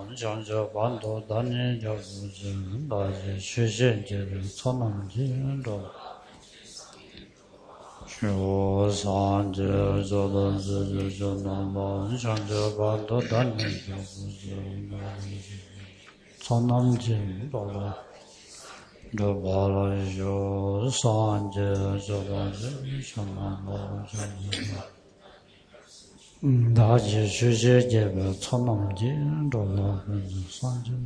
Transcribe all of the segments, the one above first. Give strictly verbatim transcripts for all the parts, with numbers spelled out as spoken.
想着万多当年叫不知那些学现界的苍南见着说三界这段日子就能把想着万多当年叫不知那些苍南见着了这把了就三界这段日子就能把想着嗯，大家学习这个苍南见着了，三界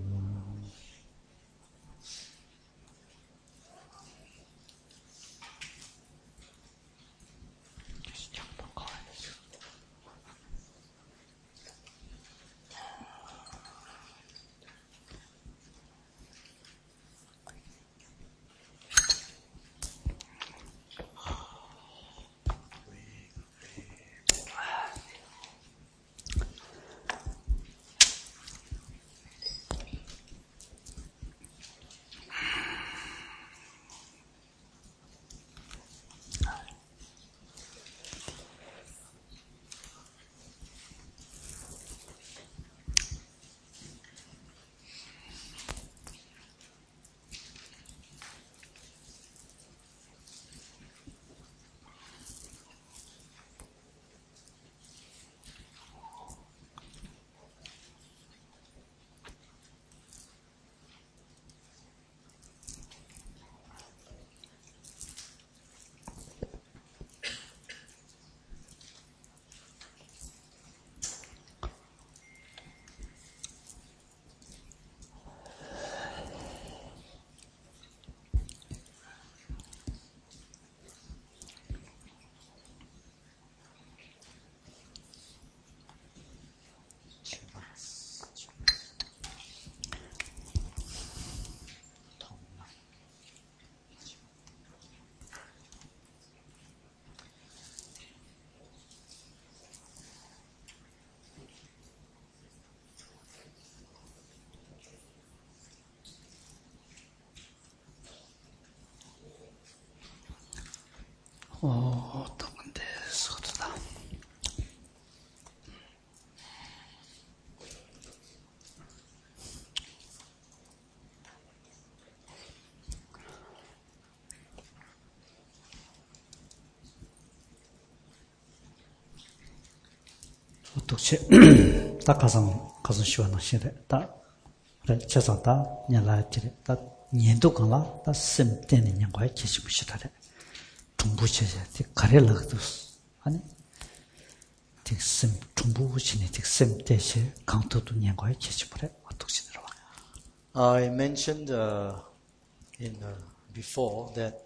哦，懂的，说的到。독체 딱 가서 가서 시원한 시대 딱 그래 제사다 년라들이 딱 년도 간라 딱 셈때는 년과에 계시부시다래 중부체제 가래럭도 아니 득셈 중부신이 득셈때시 강도도 년과에 계시부래 어떻게 들어와 I mentioned uh, in uh, before that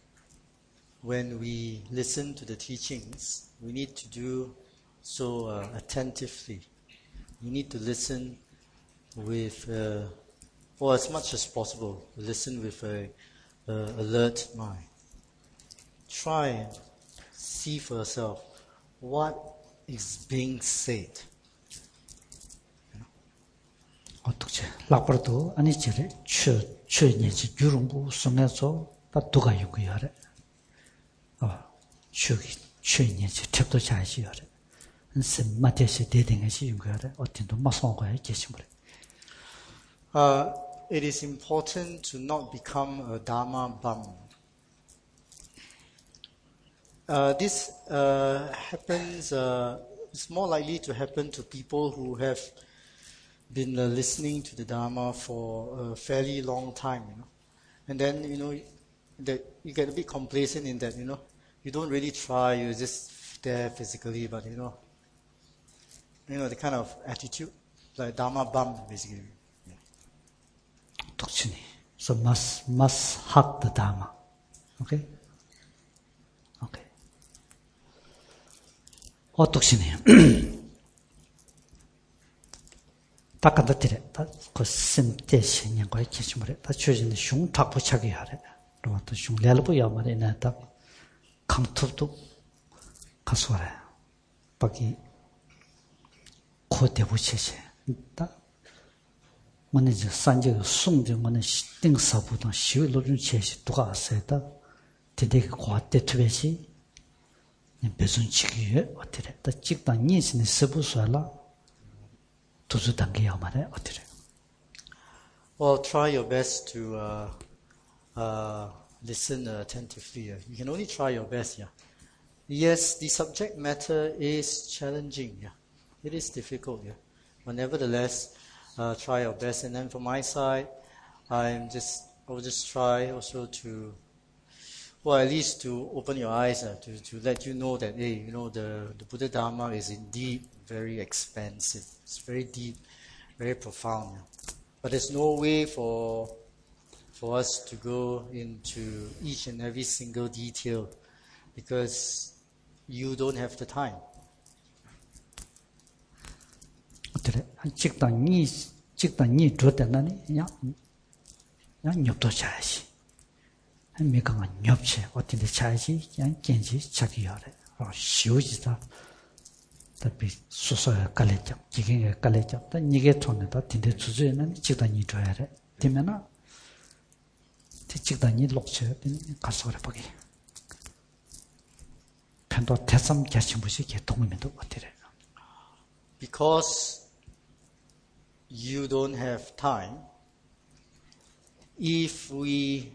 when we listen to the teachings we need to do so uh, attentively. You need to listen with, uh, or as much as possible, listen with a uh, alert mind. Try and see for yourself what is being said. 어떻게 라버도 아니지래 추 추니지 주름부 손에서 다 두가 요구야래. 어 추기 추니지 탭도 자시야래. Uh, it is important to not become a Dharma bum. Uh, this uh, happens, uh, it's more likely to happen to people who have been uh, listening to the Dharma for a fairly long time, you know. And then, you know, that you get a bit complacent in that, you know, you don't really try, you're just there physically, but, you know, you know, the kind of attitude, like Dharma bum, basically. Yeah. So must must hug the Dharma. Okay? Okay. 어떡시네요. 딱 갖다 드려. 그 심대 신념과 계시물에 다 주어진 흉 탁부 차기 하래. 그리고 또 흉례를 말이네. 딱 강투도 가서 하래. 밖에 고대부체제 다 오늘 저 산지가 송정 오늘 등사부도 시위로준 제시 누가 왔어요다 되게 고대 투베시 배순치기에 어떻게 다 직단 인신의 서부서라 도주 단계야 말해 어떻게? Well, try your best to uh, uh, listen attentively. You can only try your best, yeah. Yes, the subject matter is challenging, yeah. It is difficult, yeah. But nevertheless, uh, try your best. And then from my side, I'm just, I will just try also to, well, at least to open your eyes, uh, to, to let you know that, hey, you know, the, the Buddha Dharma is indeed very expansive. It's very deep, very profound, yeah. But there's no way for for us to go into each and every single detail because you don't have the time. 어때? 직당이 직당이 좋다나니 야. 야 nhập 도 차야지. 미강은 nhập체 어떻게 차야지? 그냥 견지 차기야래. 어 쉬우지다. tapi 수소에 깔려져 기계에 깔려져 또 이게 통해다 딘데 주제는 직단이 줘야 돼 되면은 직단이 녹쳐야 되는 가서 그래 보기 편도 대삼 개심부시 개통이면도 어때래 Because you don't have time, if we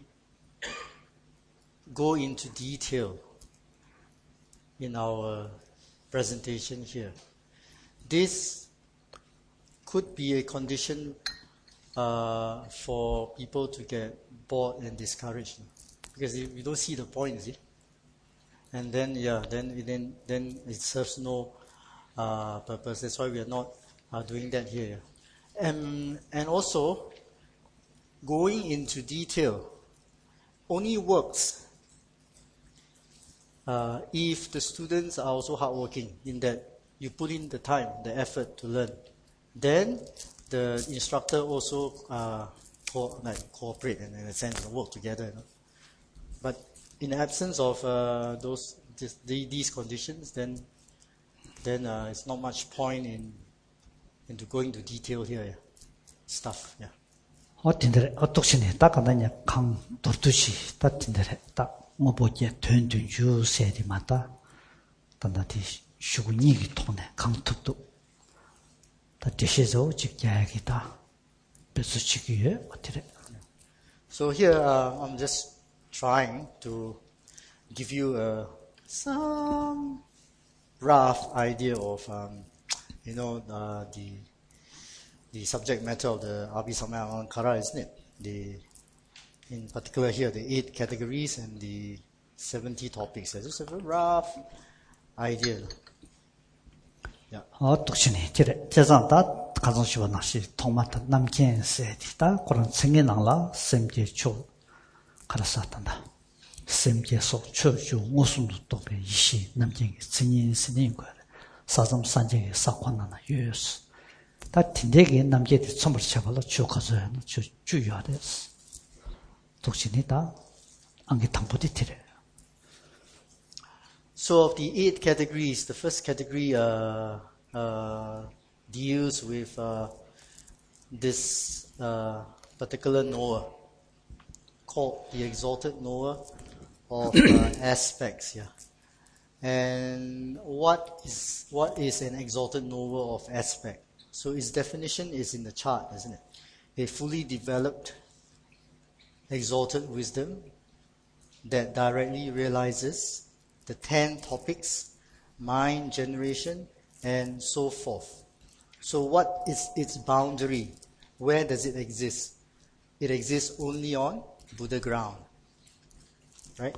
go into detail in our presentation here, this could be a condition uh, for people to get bored and discouraged because you, you don't see the point, is it? And then yeah, then then then it serves no uh, purpose. That's why we are not uh, doing that here. And and also going into detail only works Uh, if the students are also hardworking in that you put in the time, the effort to learn, then the instructor also uh, co- like cooperate and in a sense work together. You know? But in the absence of uh, those this, the, these conditions, then then uh, it's not much point in into going to detail here. Yeah. Stuff, yeah. 어딘데 어떻게 딱 간다냐 강 돌듯이 딱 딘데 딱 뭐 보게 된된 주세리 맞다 단다디 슈군이기 통해 강특도 다 대시서 직야기다 베스치기에 어떻게 So here uh, I'm just trying to give you uh, some rough idea of um, you know uh, the the subject matter of the Abhisamaya Alankara, isn't it? The in particular here, the eight categories and the seventy topics. It's just a very rough idea. Yeah. 어떻게 저래 제자다 가정시와 나시 통마다 남견세디다 그런 생겨나라 샘제 초 가라사단다 샘제소 초주 무슨도 또배 이시 남견이 증인스님 거 사점 산제의 사관나나 유스 다 딘데게 남게디 처음으로 잡아서 쭉 가서야 주 주요하です독신이다 안게 당부디 티래 So of the eight categories, the first category uh, uh, deals with uh, this uh, particular knower called the exalted knower of uh, aspects. Yeah, and what is what is an exalted knower of aspect? So its definition is in the chart, isn't it? A fully developed exalted wisdom that directly realizes the ten topics, mind, generation, and so forth. So what is its boundary? Where does it exist? It exists only on Buddha ground. Right?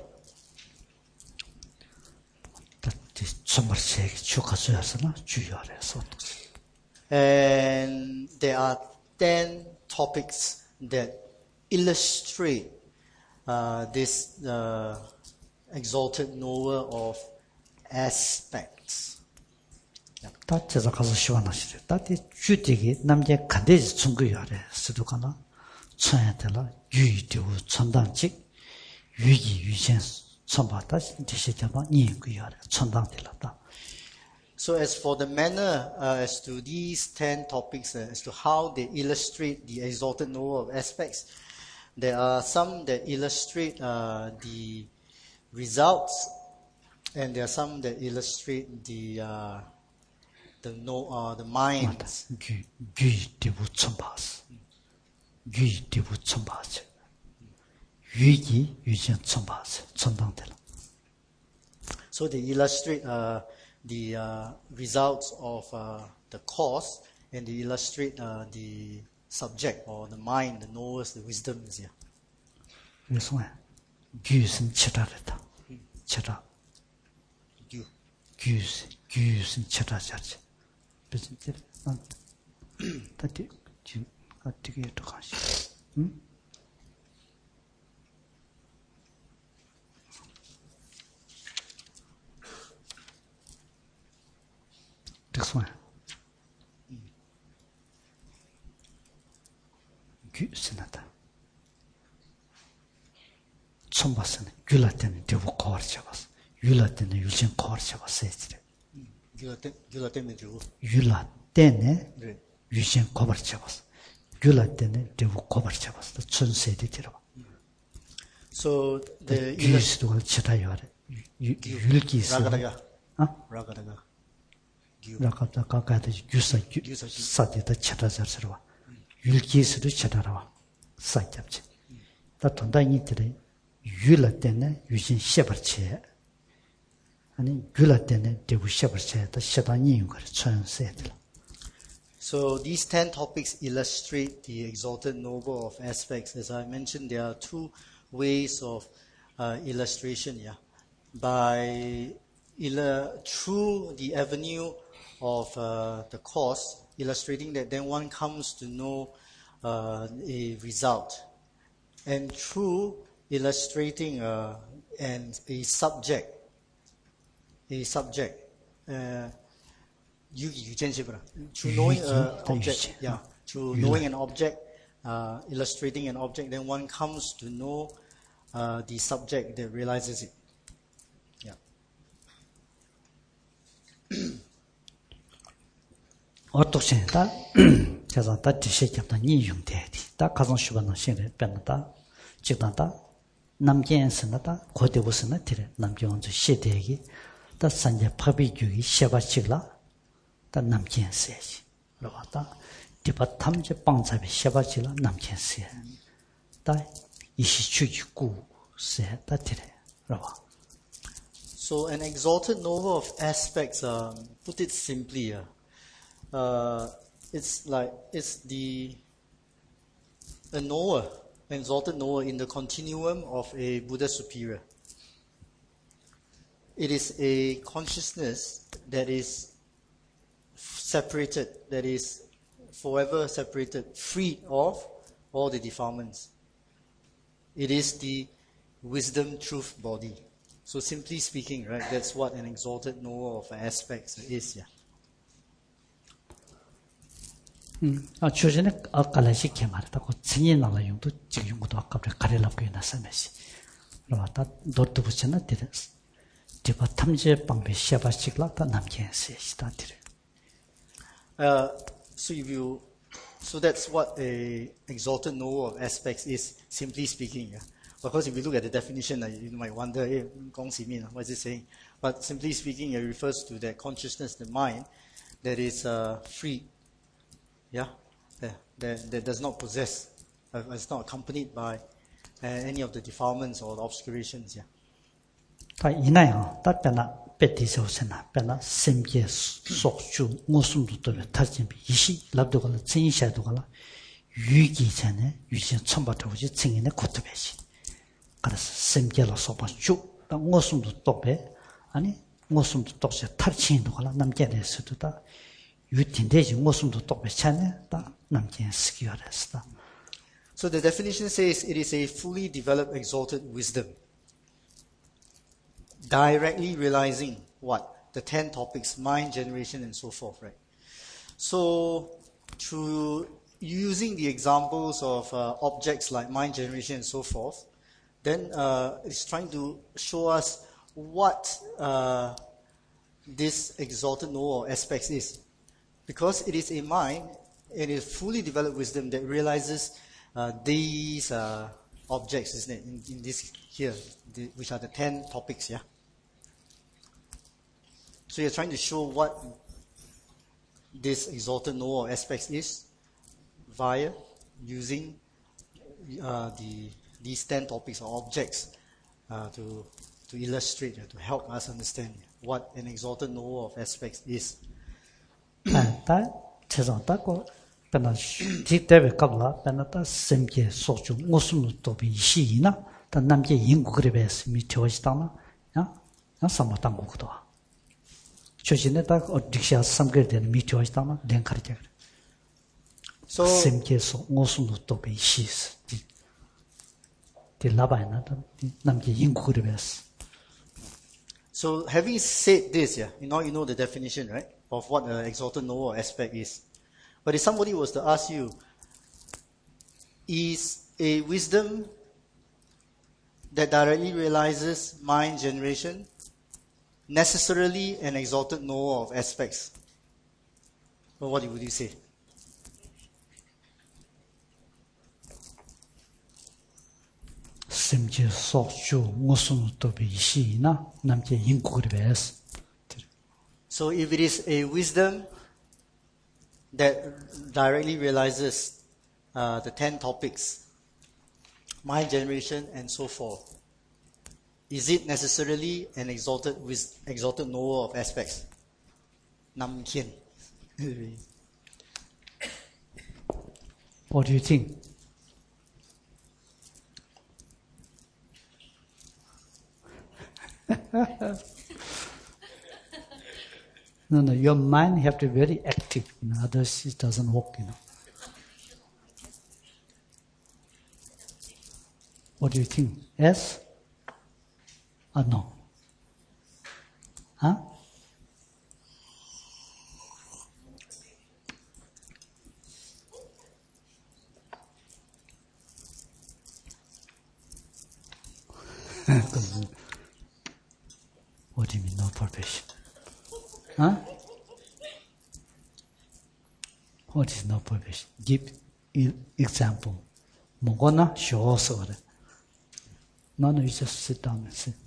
And there are ten topics that illustrate uh, this uh, exalted knower of aspects. 다 제가 가서 시원하시죠. 다디 주택이 남자 간대지 충고야래. 스도가나 천야들라 유의되고 천당직 유기 유신 천바다 디시다바 니고야래. 천당들라다. So as for the manner uh, as to these ten topics, uh, as to how they illustrate the exalted knower of aspects, there are some that illustrate uh, the results, and there are some that illustrate the uh, the no, uh, the minds. 규, 규, 디부 첨바스. 규, 디부 첨바스. 유기, 유전 첨바스. 전당될. So they illustrate uh, the uh, results of uh, the cause, and they illustrate uh, the subject or the mind, the knowers, the wisdoms. Yeah. 그래서 규는 치라랬다. 치라. 규. 규스, 규는 치라자지. 무슨 뜻? 난 다들 지금 어떻게 또 가시? 응? 그래서 규스나다. 처음 봤으니 귤할 때는 되고 거울 잡았어. 귤할 때는 유진 거울 잡았어. 귤할 때는 되고. 귤할 때는 유진 거울 잡았어. 귤할 때는 되고 거울 잡았어. 천세대 들어봐. So the 귤스도 치라요. 귤기스. 라가다가. 아? 라가다가. 라가다 가가다 규사 사대다 치라자스러워. 귤기스도 치라라와. 사이잡지. 다 돈다니 들에 귤할 때는 유진 셔버체 아니 귤할 때는 되고 셔버체 더 셔다니 거 천세들. So these ten topics illustrate the exalted noble of aspects. As I mentioned, there are two ways of uh, illustration. Yeah, by illa- through the avenue of uh, the cause, illustrating that, then one comes to know uh, a result, and through illustrating uh, and a subject, a subject. Uh, through knowing an object, yeah, through knowing an object, uh, illustrating an object, then one comes to know uh, the subject that realizes it. Yeah. 어떻게 다 제가 다 지식했다 이용돼야지. 다 가정 수반은 신을 빼는다. 직단다. 남견선다. 고대부선은 들에 남견원주 시대기. 다 산제 파비규기 셔바치라. 다 남견세지. 그러다 디바 탐제 방잡이 셔바치라 남견세. 다 이시추기구 세다 들에. 그러봐. So an exalted noble of aspects, um, put it simply, uh, uh, it's like it's the a knower, an exalted knower in the continuum of a Buddha superior. It is a consciousness that is separated, that is forever separated, freed of all the defilements. It is the wisdom truth body. So simply speaking, right, that's what an exalted knower of aspects is. Yeah. 음, 아, 주전에 아까라시 개 말했다고 증인 나라 용도 지금 용도 아까부터 가려라고 해놨으면서 그러다 너도 붙여나 되는 디바 탐제 방배 시아바식라다 남견세 시다들. Uh, so if you, so that's what a exalted knower of aspects is, simply speaking. Yeah. Of course, if you look at the definition, uh, you might wonder, hey, Gong Si Min, what is it saying? But simply speaking, it refers to that consciousness, the mind, that is uh, free. Yeah, that, that, that does not possess, uh, it's not accompanied by uh, any of the defilements or the obscurations. Yeah. 다 이나요. 다 빼나 빼디서서나 빼나 sem계 속주 무슨도 또 타진비 이시 랍도가 진샤도가 유기 전에 유신 천바도 오지 증인의 고트베시. 그래서 sem계로 소바 쭉 무슨도 또배 아니 무슨도 또서 탈친도가 남게에서도 다 유틴되지 무슨도 또배 차네 다 남게 스기어랬다. So the definition says it is a fully developed exalted wisdom, directly realizing what? The ten topics, mind, generation, and so forth, right? So through using the examples of uh, objects like mind, generation, and so forth, then uh, it's trying to show us what uh, this exalted knower aspects is. Because it is a mind, it is fully developed wisdom that realizes uh, these uh, objects, isn't it? In, in this here, the, which are the ten topics, yeah? So you're trying to show what this exalted knower of aspects is via using uh, the these ten topics or objects uh, to to illustrate, uh, to help us understand what an exalted knower of aspects is. 다 최선다 거 배나 직대에 갑라 배나다 심게 소주 무슨 도비 시이나 다 남게 인구 그래베스 미쳐지다나 야? 나 삼았던 거거든. 조진에 딱 어디샤 삼게된 미쳐지다나 랭카르게. So 심게 소 무슨 도비 시스. 디 라바이나 남게 인구 그래베스. So having said this, yeah, you know, you know the definition, right, of what an exalted knower aspect is. But if somebody was to ask you, is a wisdom that directly realizes mind generation necessarily an exalted knower of aspects? Well, what would you say? 심지 소주 무슨 도비 시이나 남게 인구 그래베스. So if it is a wisdom that directly realizes uh, the ten topics, mind generation and so forth, is it necessarily an exalted wis- exalted knower of aspects? Nam Kien. What do you think? No, no, your mind have to be very active, you know, otherwise it doesn't work, you know. What do you think? Yes? Or no? Huh? What do you mean, no purpose? Huh? What is no purpose? Give e- example. Mogona show us. No, no, you just sit down and sit.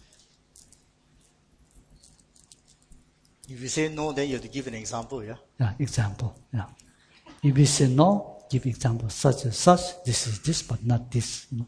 If you say no, then you have to give an example, yeah? Yeah, example. Yeah. If you say no, give example such as such. This is this, but not this. You know.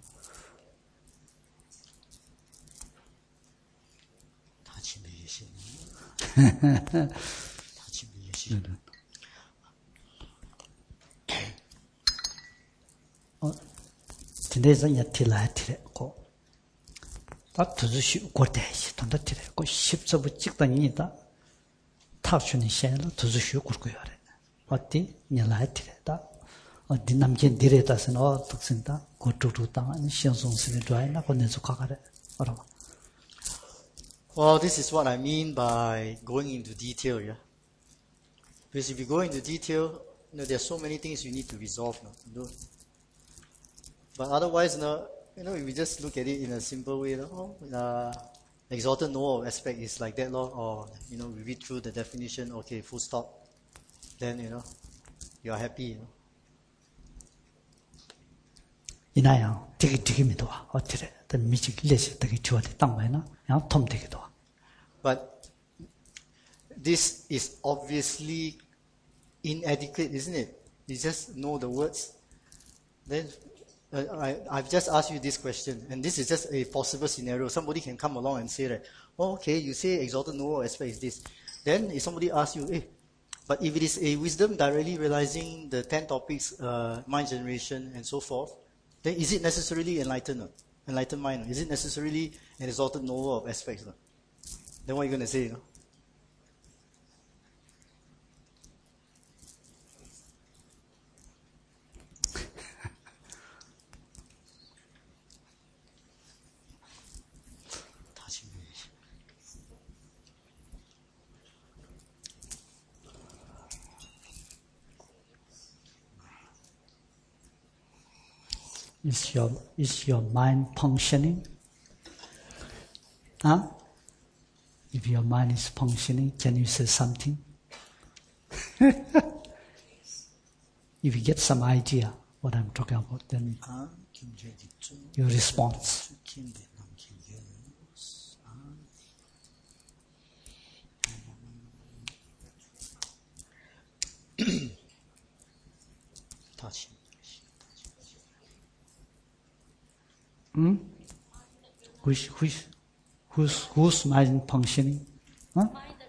어, 진대에서 야틸라 티레고 다 두주시 고대시 돈다 티레고 십서부 찍다니다 타슈니 셴라 두주시 고르고요래 어디 냐라 티레다 어디 남겐 디레다선 어 특신다 고투투다 신송스네 드라이나 고네서 가가래 알아봐. Well, this is what I mean by going into detail, yeah? Because if you go into detail, you know, there are so many things you need to resolve. No? You know? But otherwise, no, you know, if we just look at it in a simple way, you know, oh, uh, exalted knower aspect is like that, law, or, you know, we read through the definition, okay, full stop, then, you know, you are happy, you know. 이나야 되게 되게 믿어와 어떻게 더 미치 길레시 되게 좋아돼 땅마이나 야 톰 되게 더. But this is obviously inadequate, isn't it? You just know the words. Then uh, I, I've just asked you this question, and this is just a possible scenario. Somebody can come along and say that, oh, okay, you say exalted knower aspect is this. Then if somebody asks you, hey, but if it is a wisdom directly realizing the ten topics, uh, mind generation and so forth, then is it necessarily enlightened? Enlightened mind? Is it necessarily an exalted knower of aspects? Then what are you going to say? You know? Is your is your mind functioning? Huh? If your mind is functioning, can you say something? If you get some idea what I'm talking about, then your response. touch him. Hmm? Which, which, who's, who's mind functioning? Huh?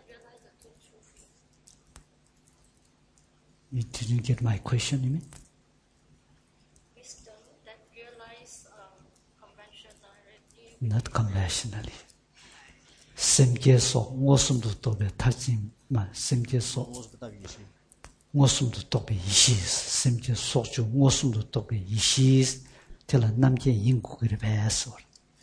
You didn't get my question, you mean? Wisdom that realize um, conventionality. Not conventionally. Semkeso, ngosumdu tobe tajim ma semkeso, ngosumdu tobe ishis, semkeso ju ngosumdu tobe ishis, tela namke yingu kiri beso.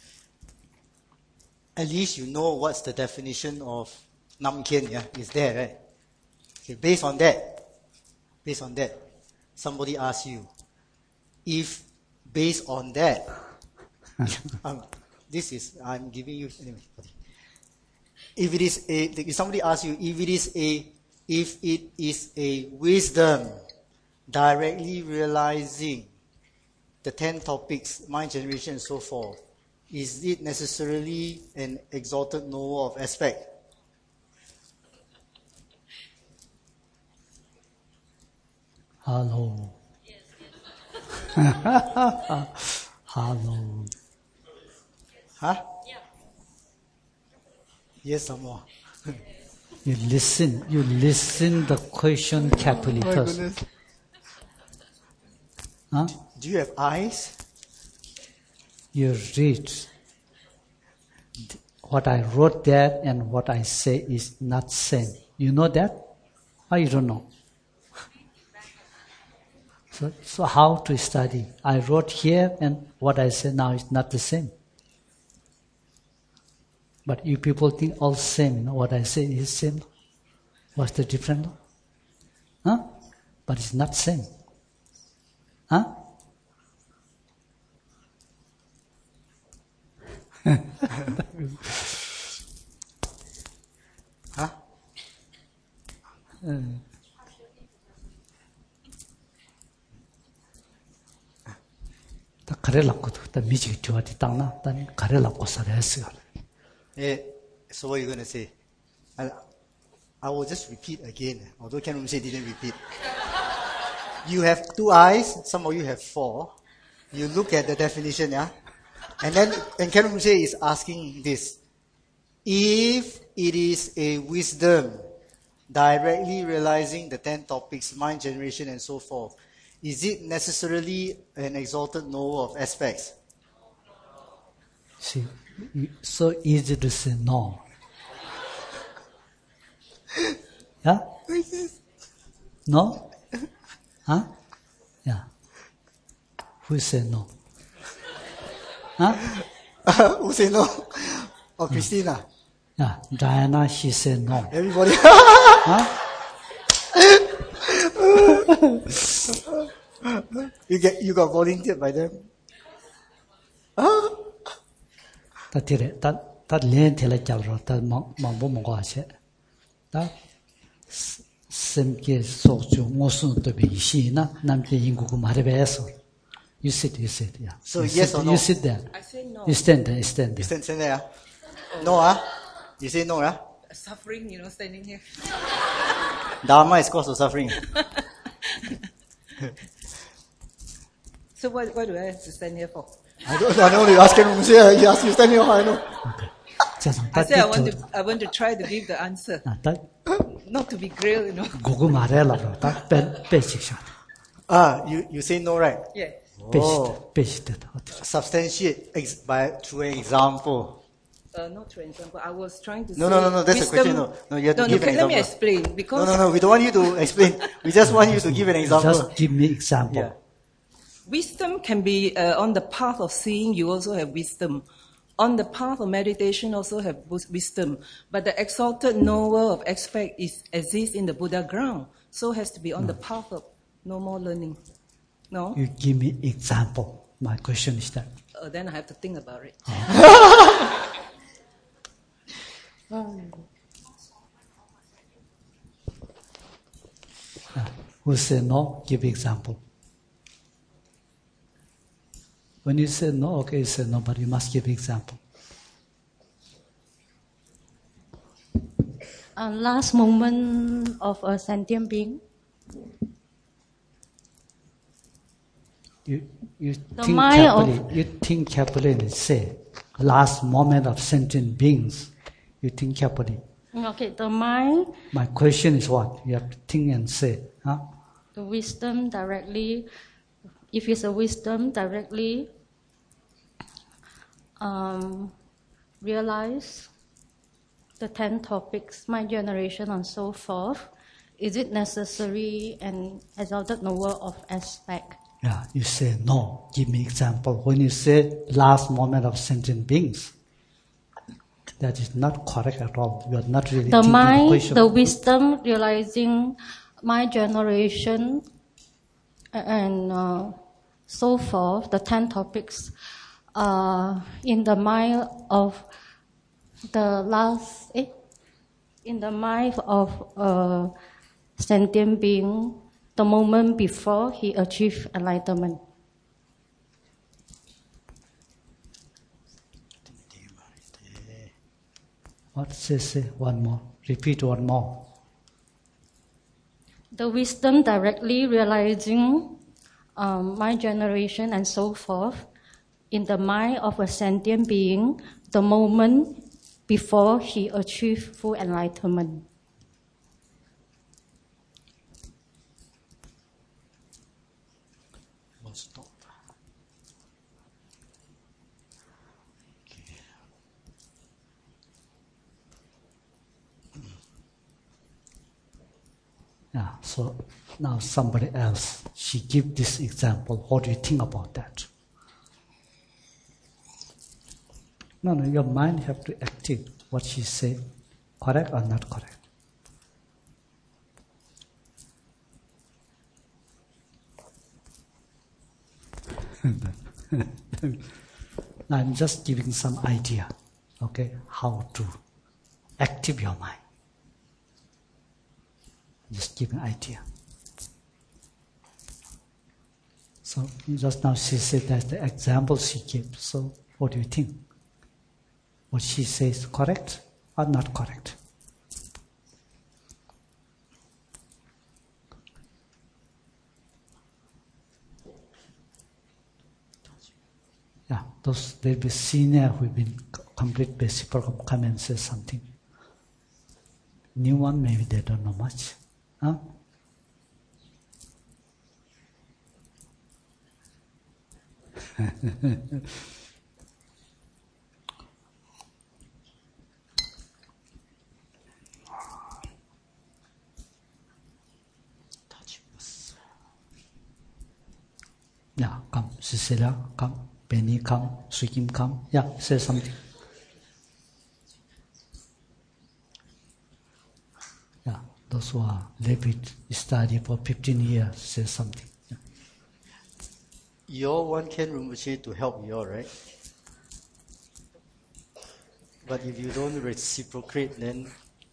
At least you know what's the definition of Namkien, yeah? Is there, right? Okay, based on that, based on that, somebody asks you, if based on that, um, this is, I'm giving you, anyway. If it is a, if somebody asks you, if it is a, if it is a wisdom directly realizing the ten topics, mind generation and so forth, is it necessarily an exalted knower of aspect? Hello. Yes, yes. Hello. Huh? Yeah. Yes, some more. You listen, you listen the question carefully Oh my first. goodness. Huh? Do you have eyes? You read. What I wrote there and what I say is not same. You know that? Or you don't know? So, so how to study? I wrote here and what I say now is not the same. But you people think all same, you know, what I say is same. What's the difference? Huh? But it's not same. Huh? Huh? 음. 다 가래라고도 다 미지기 좋아지 땅나 단 가래라고 살았어요. Eh, so what are you going to say? I, I will just repeat again, although Ken Rumsey didn't repeat. You have two eyes, some of you have four. You look at the definition, yeah? And then, and Ken Rumsey is asking this. If it is a wisdom directly realizing the ten topics, mind generation and so forth, is it necessarily an exalted knower of aspects? See, so easy to say no. Yeah? No? Huh? Yeah. Who say no? Huh? Who say no? Or Christina? Yeah, Diana, she said no. Everybody? Huh? you get you got volunteered by them? Huh? Ta tire, ta ta len tele chabro, ta mambo mongo ache. Ta semke sochu ngosun to be shi na namke yingu ku mare beso. You sit, you sit, yeah. So you yes sit, or no? You sit there. I say no. You stand there, you stand there. You stand, stand there, ah? No, ah? You say no, ah? Suffering, you know, standing here. Dharma is cause of suffering. So what, what do I have to stand here for? I don't know, I know you ask him, you ask you stand here, I know. I say I want to, I want to try to give the answer, 아, 딱 not to be grilled, you know. 고거 말해라. 딱 빼, 빼시셔. Ah, you, you say no, right? Yeah. Oh. 빼시다, 빼시다. 어떻게? Substantiate ex- by through an example. Uh, not for example, I was trying to No, say no, no, no, that's the wisdom- question, no. No, you have to no, give no, an let me example. explain, No, because no, no, we don't want you to explain. We just want you to give an example. Just give me example. Yeah. wisdom can be uh, on the path of seeing, you also have wisdom. On the path of meditation, also have wis- wisdom. But the exalted knower of aspect is exists in the Buddha ground, so has to be on the path of no more learning. No? You give me example. My question is that. Uh, then I have to think about it. Uh, who say no, give example. When you say no, okay, you say no, but you must give example. Uh, last moment of a sentient being. You, you The think mind carefully. of- You think carefully and say, last moment of sentient beings. You think carefully. Okay, the mind, My question is what? You have to think and say. Huh? the wisdom directly, if it's a wisdom directly um, realize the ten topics, my generation and so forth, is it necessary and exalted knower of aspect? Yeah, you say no. Give me example. When you say last moment of sentient beings, that is not correct at all. You are not really The thinking the mind, question. the wisdom realizing my generation and uh, so forth, the ten topics, uh, in the mind of the last, eh, in the mind of a sentient being, the moment before he achieved enlightenment. What? Say, say one more. Repeat one more. The wisdom directly realizing um, my generation and so forth in the mind of a sentient being the moment before he achieved full enlightenment. We'll stop. Yeah, so now somebody else, she give this example. What do you think about that? No, no, your mind have to active what she say, correct or not correct. I'm just giving some idea, okay, how to active your mind. Just give an idea. So just now she said that's the example she gave. So what do you think? What she says correct or not correct? Yeah, those there will be senior who've been complete basic program come and say something. New one maybe they don't know much. Huh? Yeah, come. Cecilia, come. Penny, come. Sukim, come. Yeah, say something. Yeah, those who are repeat study for fifteen years, say something. Yeah. You all want Ken Rinpoche to help you all, right? But if you don't reciprocate, then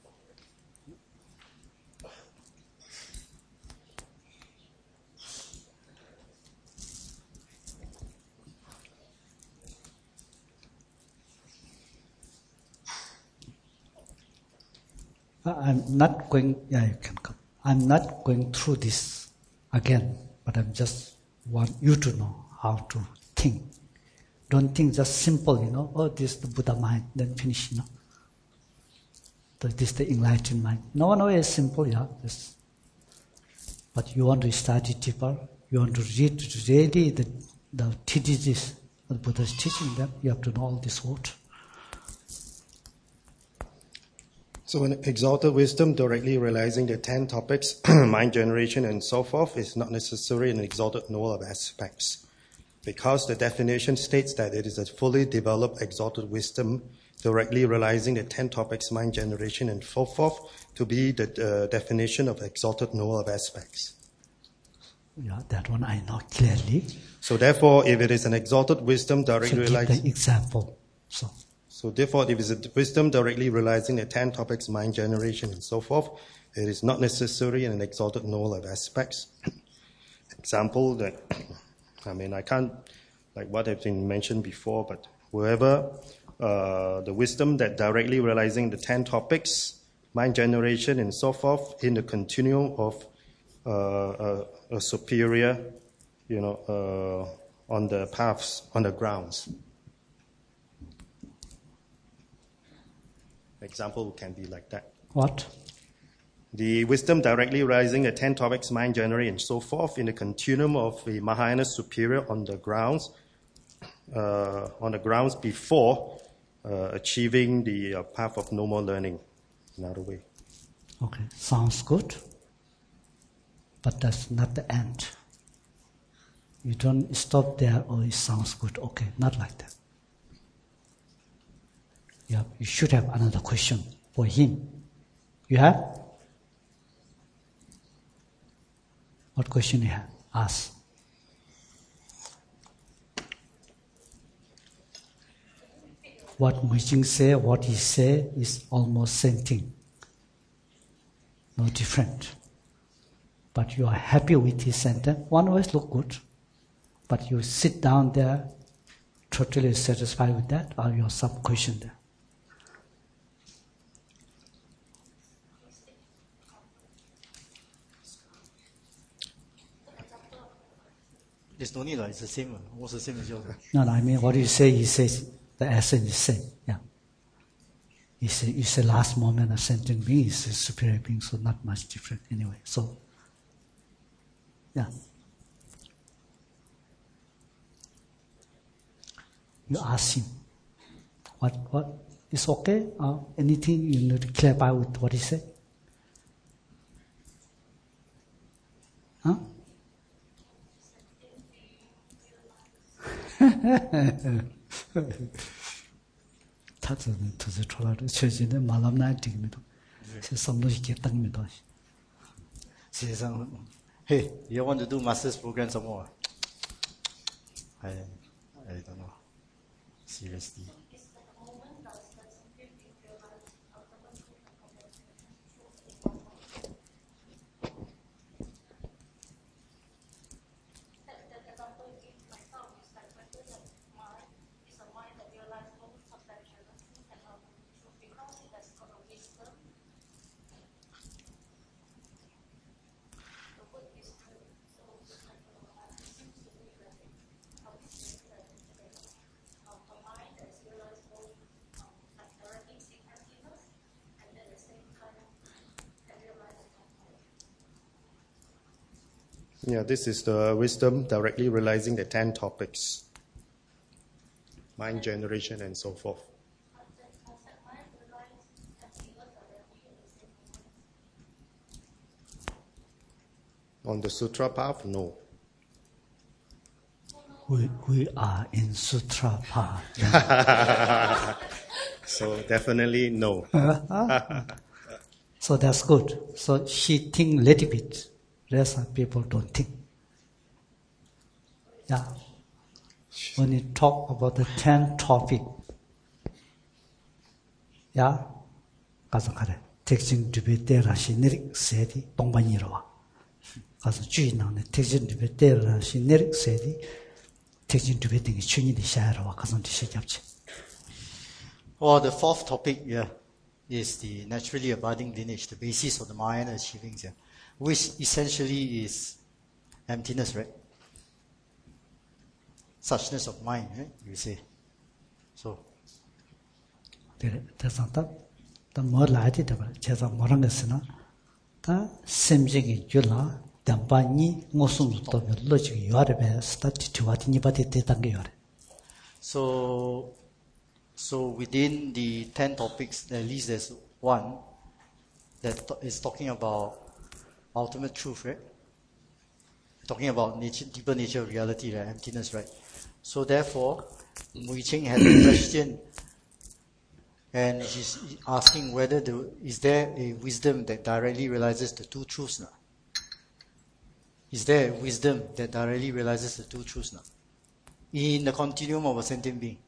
I'm not going, yeah, you can come. I'm not going through this again, but I just want you to know how to think. Don't think just simple, you know, oh, this is the Buddha mind, then finish, you know. So this is the enlightened mind. No, no, it's simple, yeah. Just, but you want to study deeper, you want to read really the, the teachings, the Buddha's teaching, then you have to know all this word. So an exalted wisdom directly realizing the ten topics, mind generation and so forth, is not necessarily an exalted knower of aspects, because the definition states that it is a fully developed exalted wisdom directly realizing the ten topics, mind generation and so forth, to be the uh, definition of exalted knower of aspects. Yeah, that one I know clearly. So therefore, if it is an exalted wisdom directly So give realizing... the example. So. So therefore, if it's a wisdom directly realizing the ten topics, mind generation and so forth, it is not necessary an exalted knower of aspects. Example that, I mean, I can't, like what has been mentioned before, but whoever, uh, the wisdom that directly realizing the ten topics, mind generation and so forth, in the continuum of uh, a, a superior you know, uh, on the paths, on the grounds. Example can be like that. What? The wisdom directly realizing the ten topics, mind generate, and so forth in the continuum of the Mahayana superior on the grounds, uh, on the grounds before uh, achieving the uh, path of no more learning. Another way. Okay, sounds good, but that's not the end. You don't stop there, oh, it sounds good. Okay, not like that. Yeah, you should have another question for him. You have? What question you have? Ask. What Mui-ching say, what he say is almost same thing. No different. But you are happy with his sentence. One always look good. But you sit down there, totally satisfied with that, or you have some question there? There's no need, it's the same, almost the same as yours. No, no, I mean, what you say, he says, the essence is same. Yeah. You say, you say last moment of sentient being is a superior being, so not much different anyway. So, yeah. You ask him, what, what, is okay? Uh, anything you need to clarify with what he said? Huh? 他只能突然出来的，确实的马拉那这个没多，是什么东西给等没多。 实际上 hey, you want to do master's program some more? I, I don't know. Seriously. Yeah, this is the wisdom directly realizing the ten topics, mind generation and so forth. On the sutra path, no. We, we are in sutra path. So definitely no. So that's good. So he think little bit. Rest of people don't think. Yeah. When you talk about the ten topic, yeah, 가서 가래. 택진 두배 때라시 내릭 세디 동반이로 와. 가서 주인나네 택진 두배 때라시 내릭 세디 택진 두배 등이 춘이디 샤야로 와. 가서 뒤시 잡지. Well, the fourth topic, yeah, is the naturally abiding lineage, the basis of the Mahayana achievings, yeah, which essentially is emptiness, right? Suchness of mind, right? You say. So. 대상 다, 다 뭐라지 다 제가 뭐란 것이나 다 심정이 줄라 담반이 무슨 또 로직이 요아레베 스타트 투와티니 바티 대단계 요아레. So, so within the ten topics, at least there's one that is talking about ultimate truth, right? Talking about nature, deeper nature of reality, right? Emptiness, right? So therefore, Mui-ching had a question, and she's asking whether the, is there a wisdom that directly realizes the two truths now? Is there a wisdom that directly realizes the two truths now? In the continuum of a sentient being.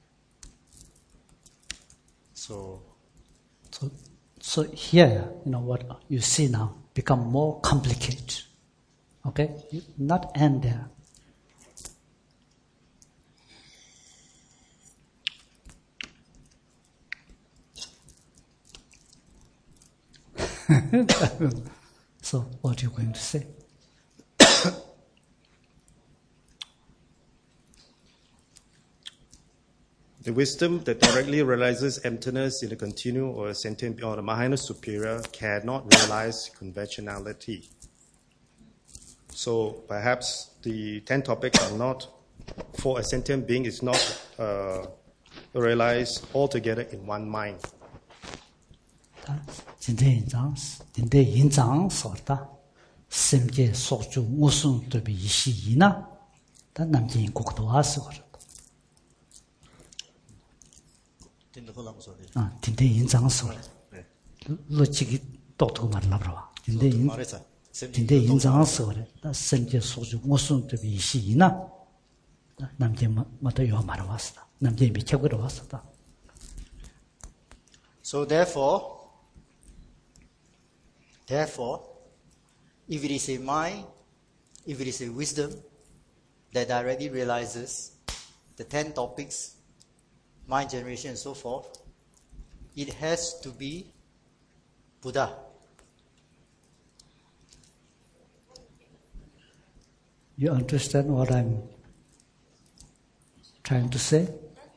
So, so, so here, you know what you see now become more complicated. Okay, you not end there. So, what are you going to say? The wisdom that directly realizes emptiness in the continuum or a sentient or the Mahayana superior cannot realize conventionality. So perhaps the ten topics are not, for a sentient being, is not uh, realized altogether in one mind. 今天印章，今天印章说的，sem界所住无数对比一系呢，但南京国多还是我说的。啊，今天印章说的，逻辑到头嘛拉不着，今天印，今天印章说的，那sem界所住无数对比一系呢，南京嘛嘛都要嘛的话是的，南京比结果的话是的。 So therefore. Therefore, if it is a mind, if it is a wisdom that directly realizes the ten topics, mind generation and so forth, it has to be Buddha. You understand what I'm trying to say?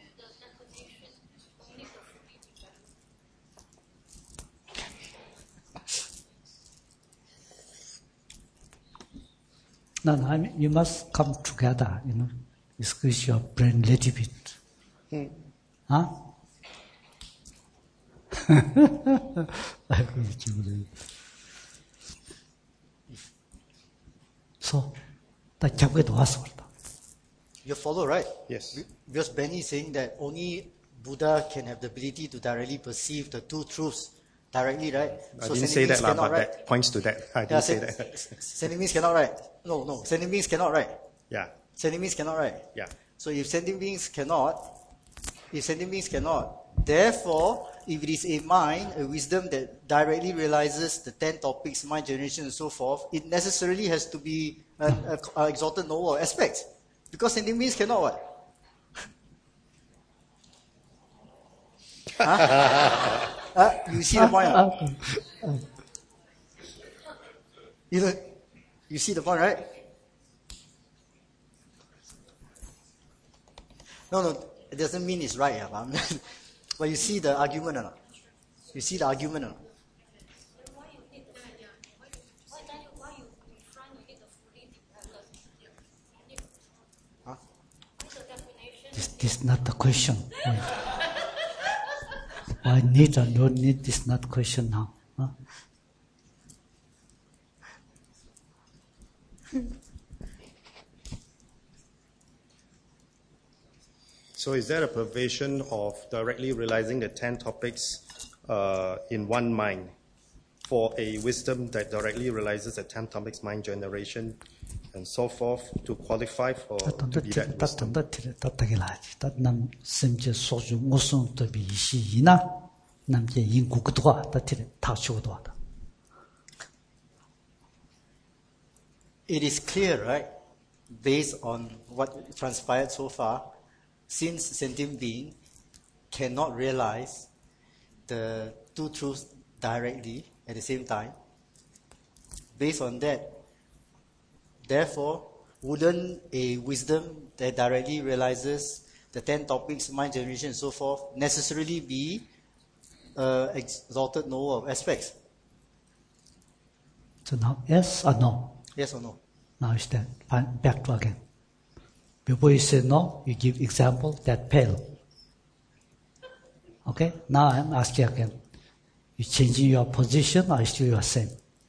No, no, I mean, you must come together, you know, squeeze your brain a little bit. Hmm. Huh? So, the chapter was what? You follow, right? Yes. Because Benny is saying that only Buddha can have the ability to directly perceive the two truths directly, right? I so didn't say that, cannot, but right? that points to that. I didn't Yeah, say sen- that. sentient beings cannot, right? No, no, sentient beings cannot, right? Yeah, Sentient beings cannot, right? yeah. So if sentient beings cannot, if sentient beings cannot, therefore, if it is a mind, a wisdom that directly realizes the ten topics, mind generation and so forth, it necessarily has to be an a, a exalted noble aspect. Because sentient beings cannot what? huh? uh, you see the point? huh? You know, you see the point, right? No, no, it doesn't mean it's right, yeah, but, but you see the argument or not? You see the argument or not? Huh? This, this is not the question. I need or don't need, this is not question now. Huh? So is there a pervasion of directly realizing the ten topics uh, in one mind for a wisdom that directly realizes the ten topics, mind generation, and so forth to qualify for to be that wisdom? nam semje soju ngosung to bi shi na nam je yin gu gu dwa da tire ta chu dwa da. It is clear, right, based on what transpired so far, since sentient being cannot realize the two truths directly at the same time, based on that, therefore, wouldn't a wisdom that directly realizes the ten topics, mind generation and so forth, necessarily be uh, exalted knower of aspects? So now, yes or no? Yes or no? Now it's that. Back to again. Before you say no, you give example that pale. Okay? Now I'm asking again. You changing your position or still your same?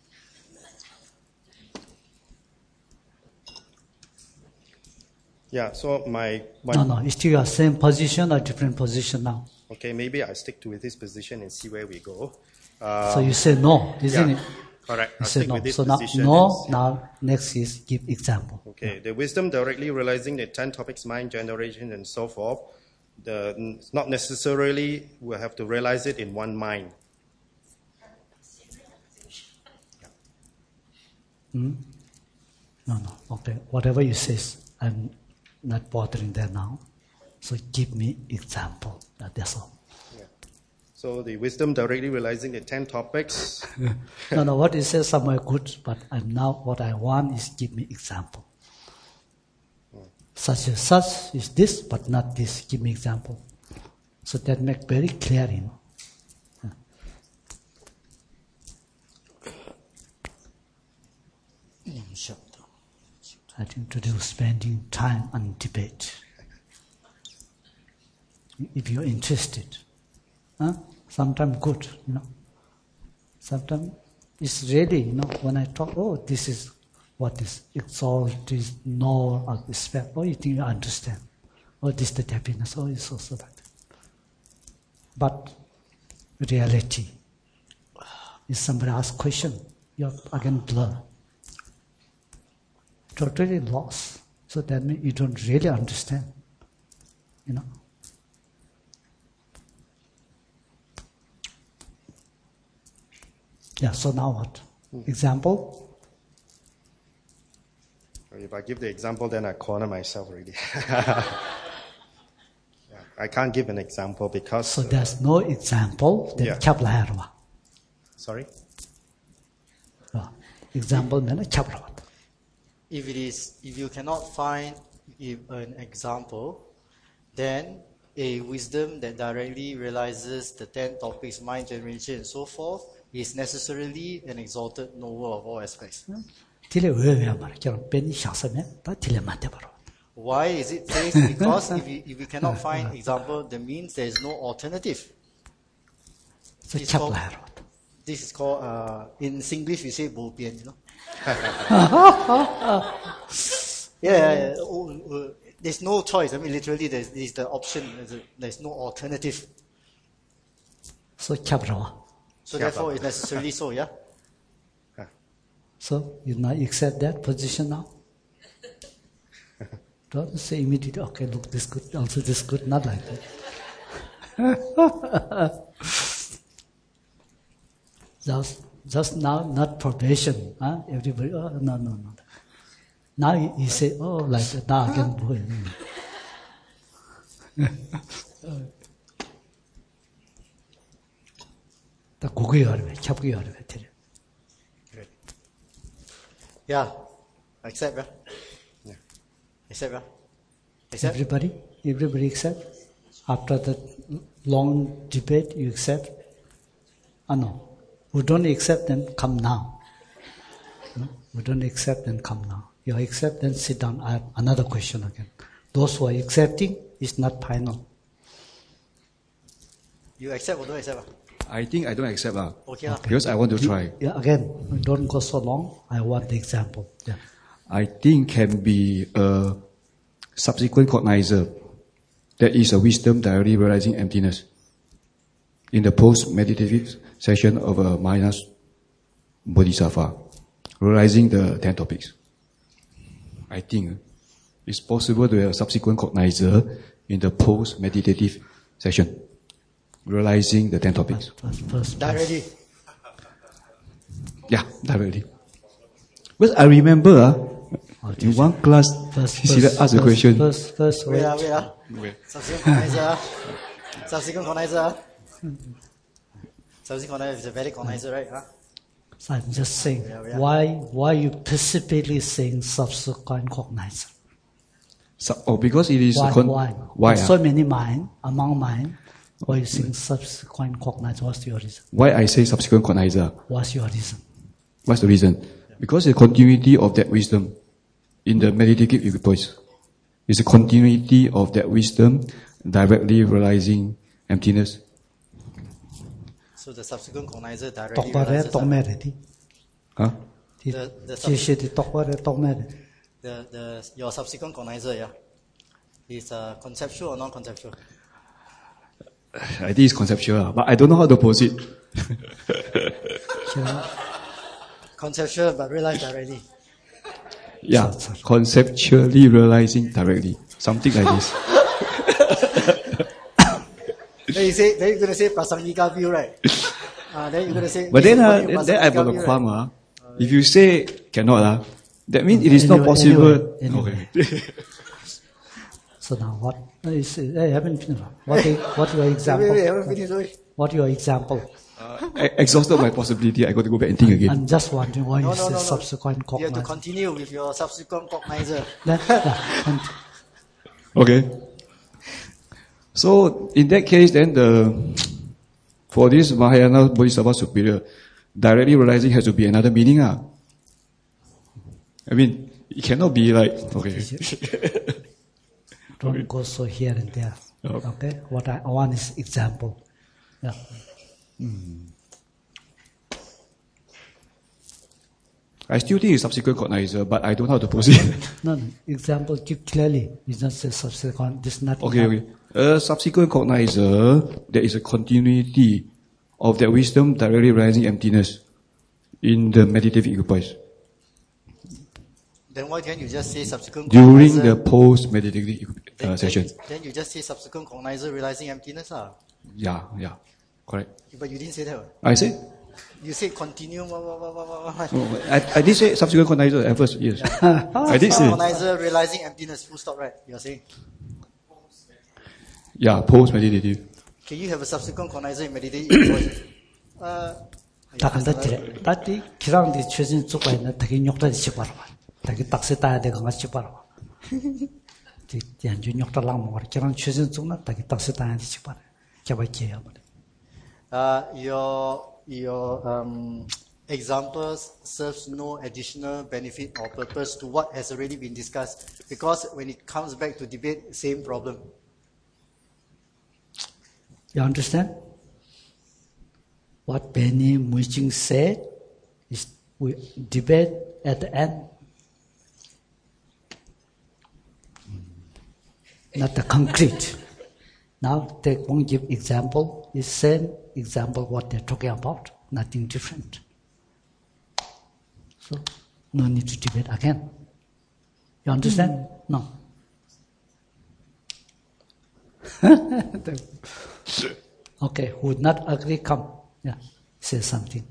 Yeah, so my, my No, no, it's still your same position or different position now. okay, maybe I stick to this position and see where we go. Uh, So you say no, isn't yeah, it? correct. You I'll say stick no. with this So now, position. no, and see- now next is give example. Okay, the wisdom directly realizing the ten topics, mind generation, and so forth, the, it's not necessarily we have to realize it in one mind. Hmm? No, no, okay. Whatever you say, I'm not bothering that now. So give me example. That's all. So the wisdom directly realizing the ten topics. No, no, what you say somewhere good, but I'm now, what I want is give me example. Such as such is this, but not this. Give me example. So that make very clear, you know. I think today we're spending time on debate. If you're interested, huh? Sometimes good, you know. Sometimes it's really, you know, when I talk, oh, this is what is exalt, this know, or respect. Oh, you think you understand. Oh, this is the happiness. Oh, it's also that. But reality, if somebody asks question, you're again blur. Totally lost. So that means you don't really understand. You know. Yeah, so now what? Mm. Example? If I give the example, then I corner myself already. Yeah, I can't give an example because... So there's no example, then yeah. uh, Sorry? Uh, example, then chapla. If it is, if you cannot find if an example, then a wisdom that directly realizes the ten topics, mind, generation, and so forth, is necessarily an exalted knower of all aspects. Why is it safe? Because if you, if you cannot find example, that means there is no alternative. This is called, this is called uh, in Singlish we say bo pian, you know. yeah, yeah, oh, uh, there's no choice. I mean, literally, there's, there's the option. There's, a, there's no alternative. So, chapra. So therefore, it's necessarily so. Yeah. So you not accept that position now. Don't say immediately. Okay, look, this good. Also, this good. Not like that. just, just now, not probation. Huh? Everybody. Oh, no, no, no. Now you, you say, oh, like that. Now again, boy. 다 고개 열매, 겹게 열매 드려. Yeah, accept, yeah. Yeah. Accept, yeah. Accept. Everybody, everybody accept. After the long debate, you accept. Ah no, who don't accept, then come now. No? Who don't accept, then come now. You accept, then sit down. I have another question again. Those who are accepting is not final. You accept or don't accept? I think I don't accept uh, okay, okay. because I want to try. Yeah, again, don't go so long. I want the example. Yeah. I think can be a subsequent cognizer. That is a wisdom directly realizing emptiness. In the post-meditative session of a Manas Bodhisattva, realizing the ten topics. I think it's possible to have a subsequent cognizer in the post-meditative session. Realizing the ten topics. First, first, directly. Yeah, directly. But I remember uh, in one class, first, he said, ask a question. First, first, wait, wait, wait. wait. Subsequent cognizer. Subsequent cognizer. Subsequent cognizer is a valid cognizer, right? Huh? So I'm just saying, yeah, yeah. why, why you specifically saying subsequent cognizer? So, oh, because it is why, con- why? Why? So many mind among mind. Why you saying subsequent cognizer? What's your reason? Why I say subsequent cognizer? What's your reason? What's the reason? Because the continuity of that wisdom in the meditative equipoise is a continuity of that wisdom directly realizing emptiness. So the subsequent cognizer directly realizes emptiness. Huh? The, the, the, the, your subsequent cognizer, yeah, is uh, conceptual or non-conceptual? I think it's conceptual, but I don't know how to pose it. Conceptual, but realized directly. Yeah, conceptually realizing directly. Something like this. Then you say, then you're going to say Prasangika view, right? Uh, then you're going to say... But then, uh, then, then I've got a qualm. Right? Uh, if you say cannot, uh, that means it is anyway, not possible. Anyway, anyway. Okay. So now what? Is, I haven't finished. What, what your example? Wait, wait, I haven't finished, wait. What your example? Uh, I exhausted my possibility. I got to go back and think again. I'm just wondering why no, you no, say no, no. subsequent cognizer. You have to continue with your subsequent cognizer. Then, yeah, okay. So in that case, then the for this Mahayana Bodhisattva superior, directly realizing has to be another meaning. Ah. I mean, it cannot be like, okay. Don't go so here and there. Okay. Okay? What I want is example. Yeah. Mm. I still think it's subsequent cognizer, but I don't know how to proceed. No, no. Example, give clearly. It's not say subsequent. This is not Okay, enough. okay. A subsequent cognizer, there is a continuity of that wisdom directly realizing emptiness in the meditative equipoise. Then why can't you just say subsequent During cognizer? the post-meditative uh, then, session. Then, then you just say subsequent cognizer realizing emptiness. Ah. Yeah, yeah. Correct. But you didn't say that. What? I said? You said continuum. Wah, wah, wah, wah, wah, wah. Oh, I, I did say subsequent cognizer at first, yes. I did say. Cognizer realizing emptiness. Full stop, right? You're saying. Yeah, post-meditative. Can you have a subsequent cognizer in meditative? uh, 다 간다 dire. 다티 기랑디 최진 쪽가 있는 되게 욕다지 싶어라. 되게 딱세 따야 되고 같이 싶어라. 디 연주 욕다랑 뭐 기랑 최진 쪽나 되게 딱세 따야 되 싶어라. 개발게요. Uh, your your um, example serves no additional benefit or purpose to what has already been discussed, because when it comes back to debate, same problem. You understand? What Benny Muijing said is we debate at the end, not the concrete. Now they won't give example. It's same example what they're talking about. Nothing different. So no need to debate again. You understand? No. Okay, who would not agree, come. Yeah, say something.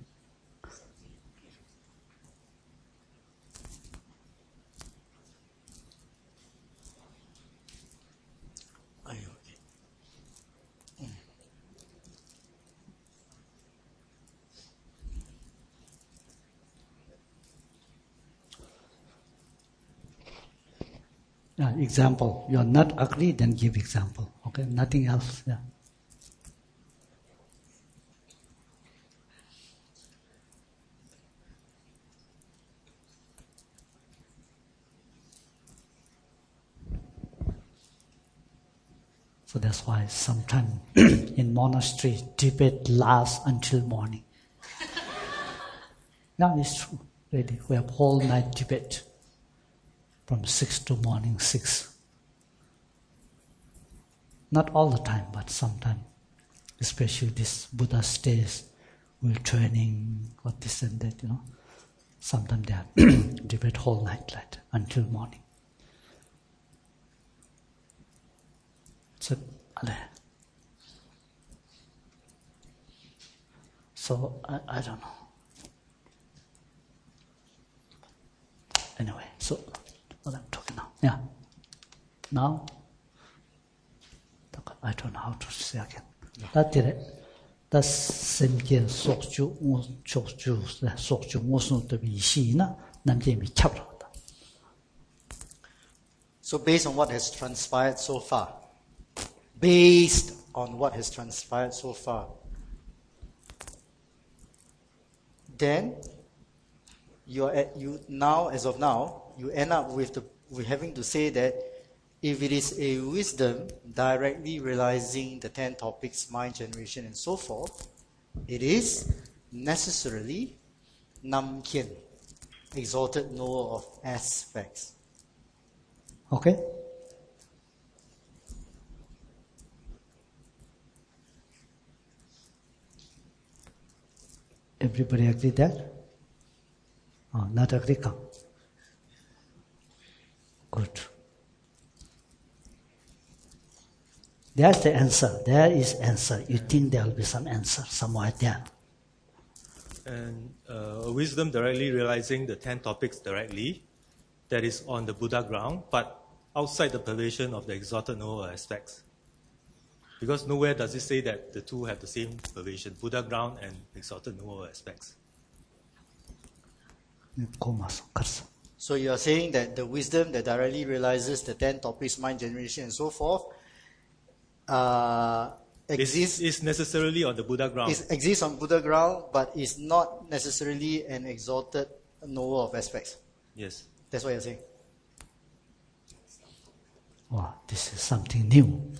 Yeah, example. You are not agree, then give example. Okay, nothing else. Yeah. So that's why sometimes in monastery debate lasts until morning. Now it's true. Really, we have whole night debate from six to morning six. Not all the time, but sometimes, especially this Buddha stays, we're training, what this and that, you know. Sometimes they have debate whole night like, until morning. So, so I, I don't know. Anyway, so what I'm talking now. Yeah. Now, I don't know how to say again. That did it. That's same gear, sok ju, chok ju, sok ju, mosun to be she na, namje mi chapra. So based on what has transpired so far, based on what has transpired so far, then you are at, you now, as of now, you end up with the with having to say that if it is a wisdom directly realizing the ten topics, mind, generation, and so forth, it is necessarily Nam Kien, exalted knower of aspects. Okay? Everybody agree that? Oh, not agree, come. Good. There's the answer. There is answer. You think there will be some answer somewhere there. And uh, a wisdom directly realizing the ten topics directly, that is on the Buddha ground, but outside the pervasion of the exalted knower aspects. Because nowhere does it say that the two have the same pervasion, Buddha ground and exalted knower aspects. So you are saying that the wisdom that directly realizes the ten topics, mind, generation, and so forth, uh, exists It's, it's necessarily on the Buddha ground. is exists on Buddha ground, but is not necessarily an exalted knower of aspects. Yes. That's what you're saying. Wow, this is something new.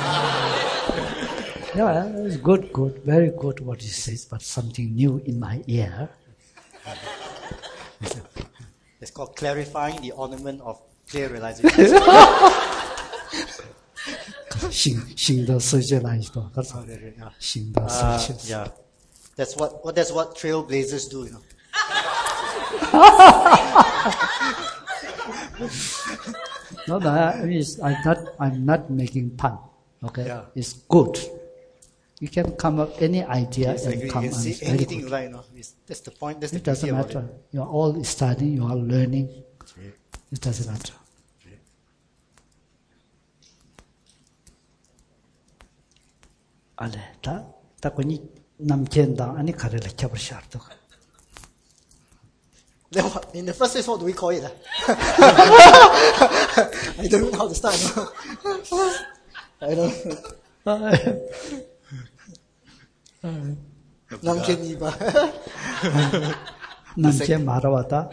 Yeah, it's good, good, very good what he says, but something new in my ear. It's called clarifying the ornament of clear realization. 新新的世界来说，可是 Yeah. 新的 Uh, 世界。 yeah. That's what, what that's what trailblazers do, you know. No, no, I mean, I'm not, I'm not making pun. Okay, Yeah. it's good. You can come up any idea Yes, and agree. come You and can it's say very anything good. you like, you know. It's, that's the point. That's the It doesn't beauty about matter. it. You are all studying. You are learning. It doesn't matter. Ale, ta ta kuni namchen da ani kare la chabar sharto. Then what, in the first place, what do we call it? ah? I don't know how to start. No? I don't Namchen Niba. Namchen marawata.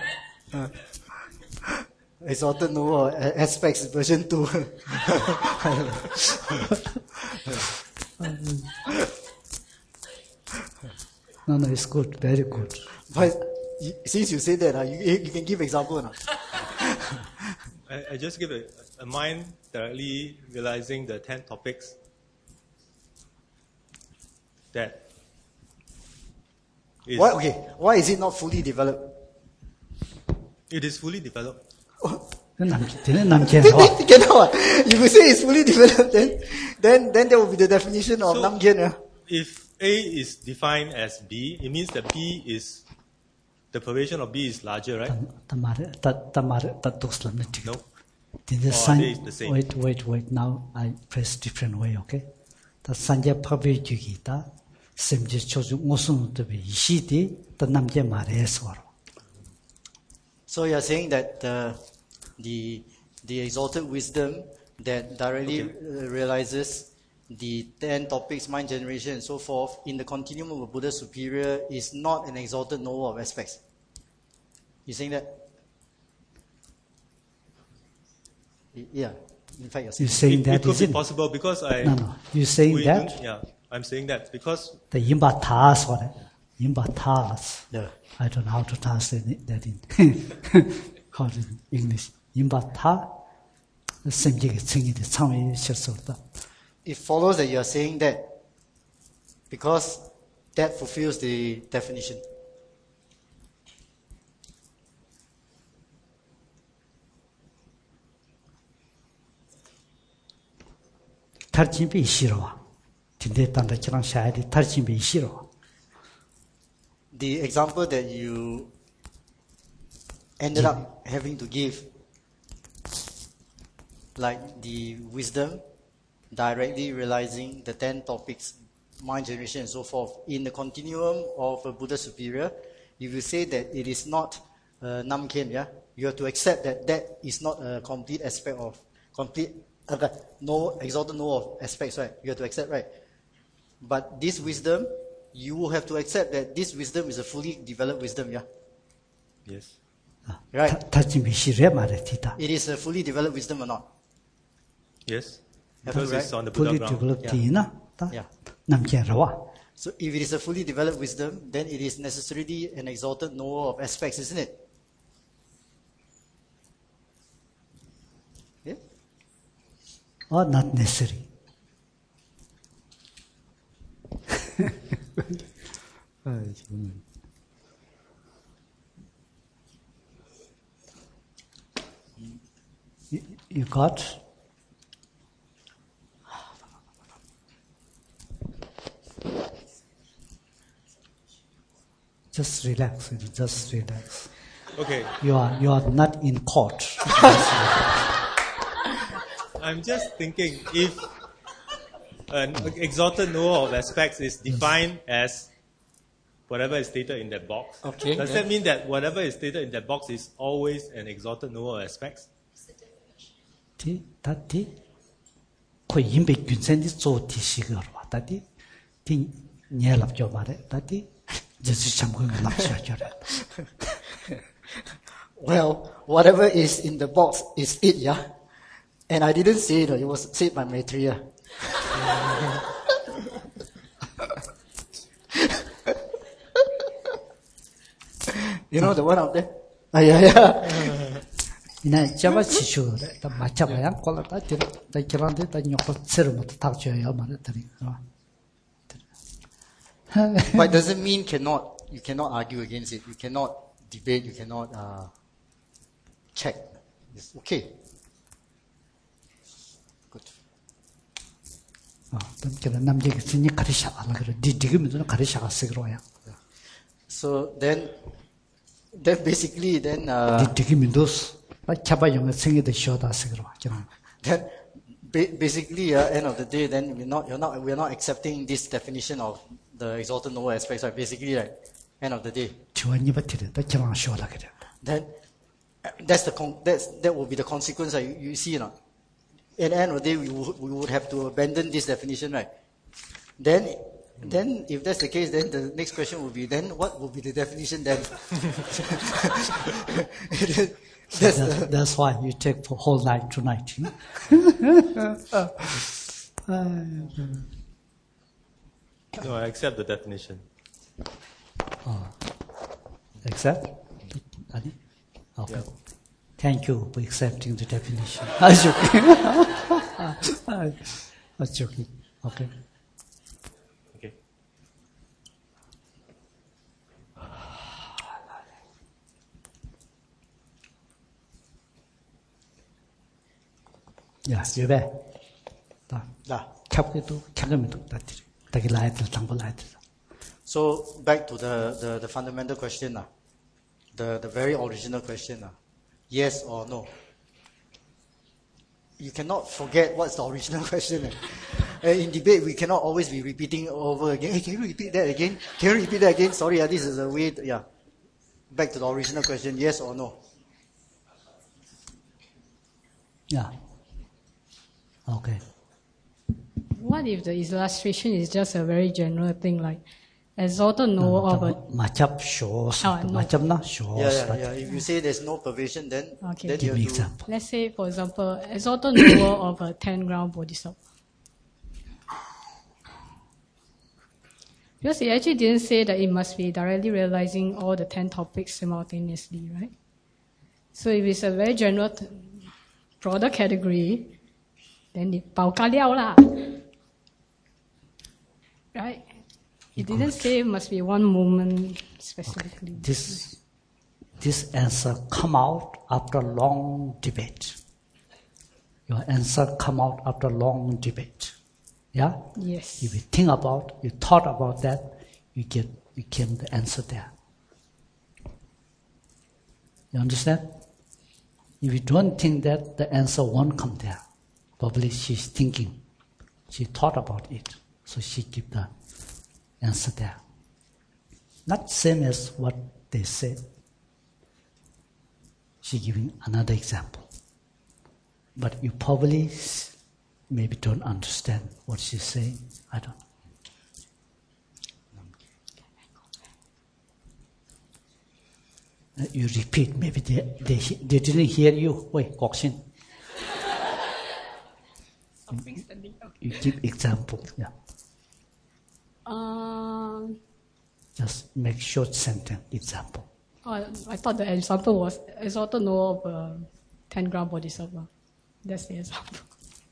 Exalted Knower Aspects version two. No, no, it's good, very good. But you- since you say that, uh, you, you can give example now. I, I just give a, a mind directly realizing the ten topics that is, Why, okay, why is it not fully developed? it is fully developed. 그 남, 되는 남chen 와. Cannot. If you say it's fully developed, then then then that will be the definition of So- Namgyen. Yeah? If A is defined as B, it means that B is, the pervasion of B is larger, right? 다 말해, 다, 다 말해, 다 독슬람 내 No? The Or sign, they is the same? wait, wait, wait. Now I press different way, okay? The sanja pabe jugi ta semje choju ngosung to be ishiti the namje mare swaro. So you are saying that uh, the the exalted wisdom that directly uh, realizes the ten topics, mind generation, and so forth in the continuum of a Buddha superior is not an exalted knower of aspects. You saying that? Y- Yeah. In fact, you're You saying. saying It, that it could is be it? possible because I. No, no. You saying we that? don't- yeah, I'm saying that because The yimba tas what? Yimba tas. Yeah. I don't know how to translate that in how in English. Yimba ta semje ge chingi de changwe shirsorda. It follows that you are saying that because that fulfills the definition. tarjimbi ishiro. Tinde tanda kirang shayadi tarjimbi ishiro. The example that you ended up having to give, like the wisdom, directly realizing the ten topics, mind generation and so forth, in the continuum of a Buddha superior, if you say that it is not uh, namken, yeah, you have to accept that that is not a complete aspect of, complete, okay, no, exalted no of aspects, right? You have to accept, right? But this wisdom, you will have to accept that this wisdom is a fully developed wisdom, yeah? yes, Right? tarjimbi ishiro mare tita. It is a fully developed wisdom or not? yes, Have because to, it's right? on the Buddha Fully ground. developed Yeah. tina ta Yeah. namchen rawa. So if it is a fully developed wisdom, then it is necessarily an exalted knower of aspects, isn't it? Yeah? Or not necessary. you, you got? Just relax, just relax. Okay, You are you are not in court. I'm just thinking if an exalted knower of aspects is defined as whatever is stated in that box, Okay, does yeah. that mean that whatever is stated in that box is always an exalted knower of aspects? Ti, ta ti. 그 인배 균생이 쏘티 시거로 왔다디 디 녀랍죠 말에 다디 제수 참고 납치하죠래. Well, whatever is in the box is it, yeah? And I didn't say it, it was said by Maitreya. You know the one out there? Ah, yeah, yeah. 이나 잡아 치슈래. 다 맞잡아야 콜라다 들. 다 기란데 다 녀고 세르부터 닥쳐야 말했더니. But it doesn't mean cannot, you cannot argue against it. You cannot debate, you cannot uh, check. It's okay. Good. 어, 그런 남자가 진이 가르쳐 안 그래. 디디기면서 가르쳐가 쓰기로야. So then, then basically then, uh, 디디기면도스 잡아 영어 생이도 쉬어다 쓰기로. then ba- basically uh, end of the day, then we're not, you're not, we're not accepting this definition of the exalted noble aspects. Right? Basically, like end of the day. 지원이 버티래. 또 기랑 쉬어다 그래. Then that's the con- that's that will be the consequence. Right? You, you see, you know, at the end of the day, we would, we would have to abandon this definition, right? Then, then if that's the case, then the next question will be, then what will be the definition then? That's, That's, that's why you take for whole night tonight. You know? No, I accept the definition. Accept? Ani? Okay. Yeah. Thank you for accepting the definition. I'm joking. I'm joking. Okay. Okay. 야, 예배. 나, Yeah. 캡기도, 캡기도 다들. 다기 라이들, 당보 라이들. So back to the, the, the fundamental question, uh, the, the very original question, uh, yes or no. You cannot forget what's the original question. Uh. Uh, in debate, we cannot always be repeating over again. Hey, can you repeat that again? Can you repeat that again? Sorry, uh, this is a way, to, yeah. Back to the original question, yes or no. Yeah. Okay. What if the illustration is just a very general thing like exalted knower of a 맞잡 shows. Oh, no. 맞잡나 shows. Yeah, yeah, yeah. If you say there's no pervasion, then, Okay. then Give you me have to, example. let's say for example exalted knower of a ten ground bodhisattva. Because he actually didn't say that it must be directly realizing all the ten topics simultaneously, right? So if it's a very general, t- broader category, then it 爆咖了啦. Right? It didn't say it must be one moment specifically. This, this answer come out after long debate. Your answer come out after long debate. Yeah? Yes. If you think about, you thought about that, you get, you came the answer there. You understand? If you don't think that, the answer won't come there. Probably she's thinking. She thought about it. So she give the answer there. Not same as what they said. She giving another example. But you probably maybe don't understand what she's saying. I don't know. Uh, You repeat. Maybe they, they, they didn't hear you. Wait, Gokshin. You give example. Yeah. Um, Just make short sentence example. oh, I thought the example was exalted knower of a ten ground bodhisattva. That's the example.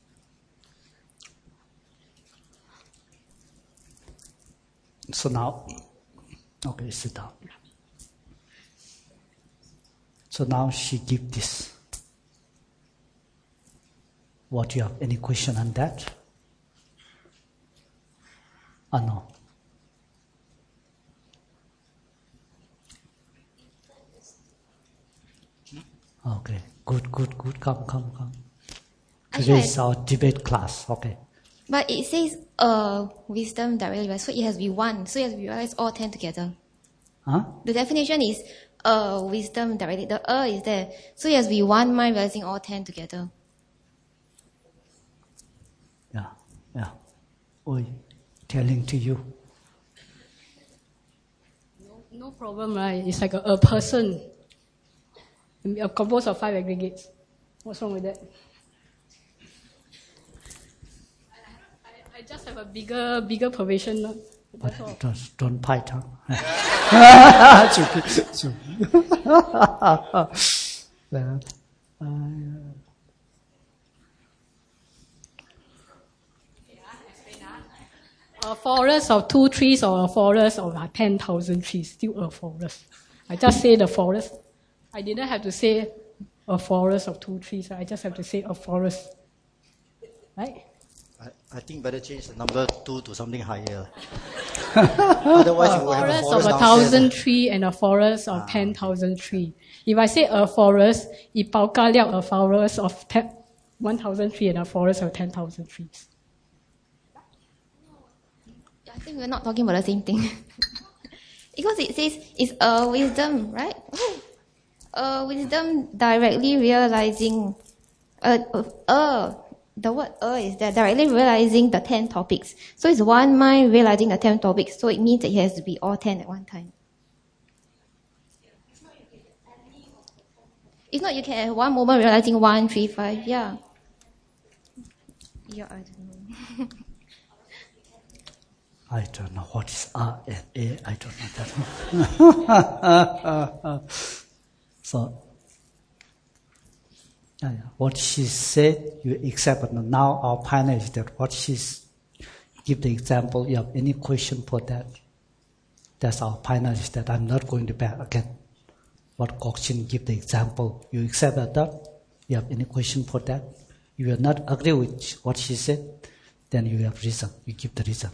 So now, okay, sit down. So now she give this. What, you have any question on that? Or no? Okay, good, good, good. Come, come, come. Today is our debate class. Okay. But it says uh, wisdom directly realized, so it has to be one. So it has to be realized all ten together. Huh? The definition is uh, wisdom directly. The uh is there. So it has to be one mind realizing all ten together. Yeah. Oi, telling to you. No, no problem, right? It's like a, a person a composed of five aggregates. What's wrong with that? I, I just have a bigger, bigger pervasion. No? That's all. Don't, don't bite, huh? Well, uh, a forest of two trees or a forest of ten thousand trees, still a forest. I just say the forest. I didn't have to say a forest of two trees. I just have to say a forest. Right? I, I think better change the number two to something higher. Otherwise, you will have a forest forest of a downstairs. thousand tree and a forest of ten thousand tree. If I say a forest, it bao ka liao a forest of ten, one thousand tree and a forest of ten thousand trees. I think we're not talking about the same thing. Because it says it's a wisdom, right? Oh. A wisdom directly realizing, uh, uh, uh, the word uh is that directly realizing the ten topics. So it's one mind realizing the ten topics. So it means that it has to be all ten at one time. It's not you can at one moment realizing one, three, five. Yeah. Yeah, I don't know. I don't know what is R and A. I don't know that. So, yeah, yeah. What she said, you accept. But now our panel is that what she's give the example. You have any question for that? That's our panel is that I'm not going to back again. What Gokshin give the example. You accept that? You have any question for that? You will not agree with what she said, then you have reason. You give the reason.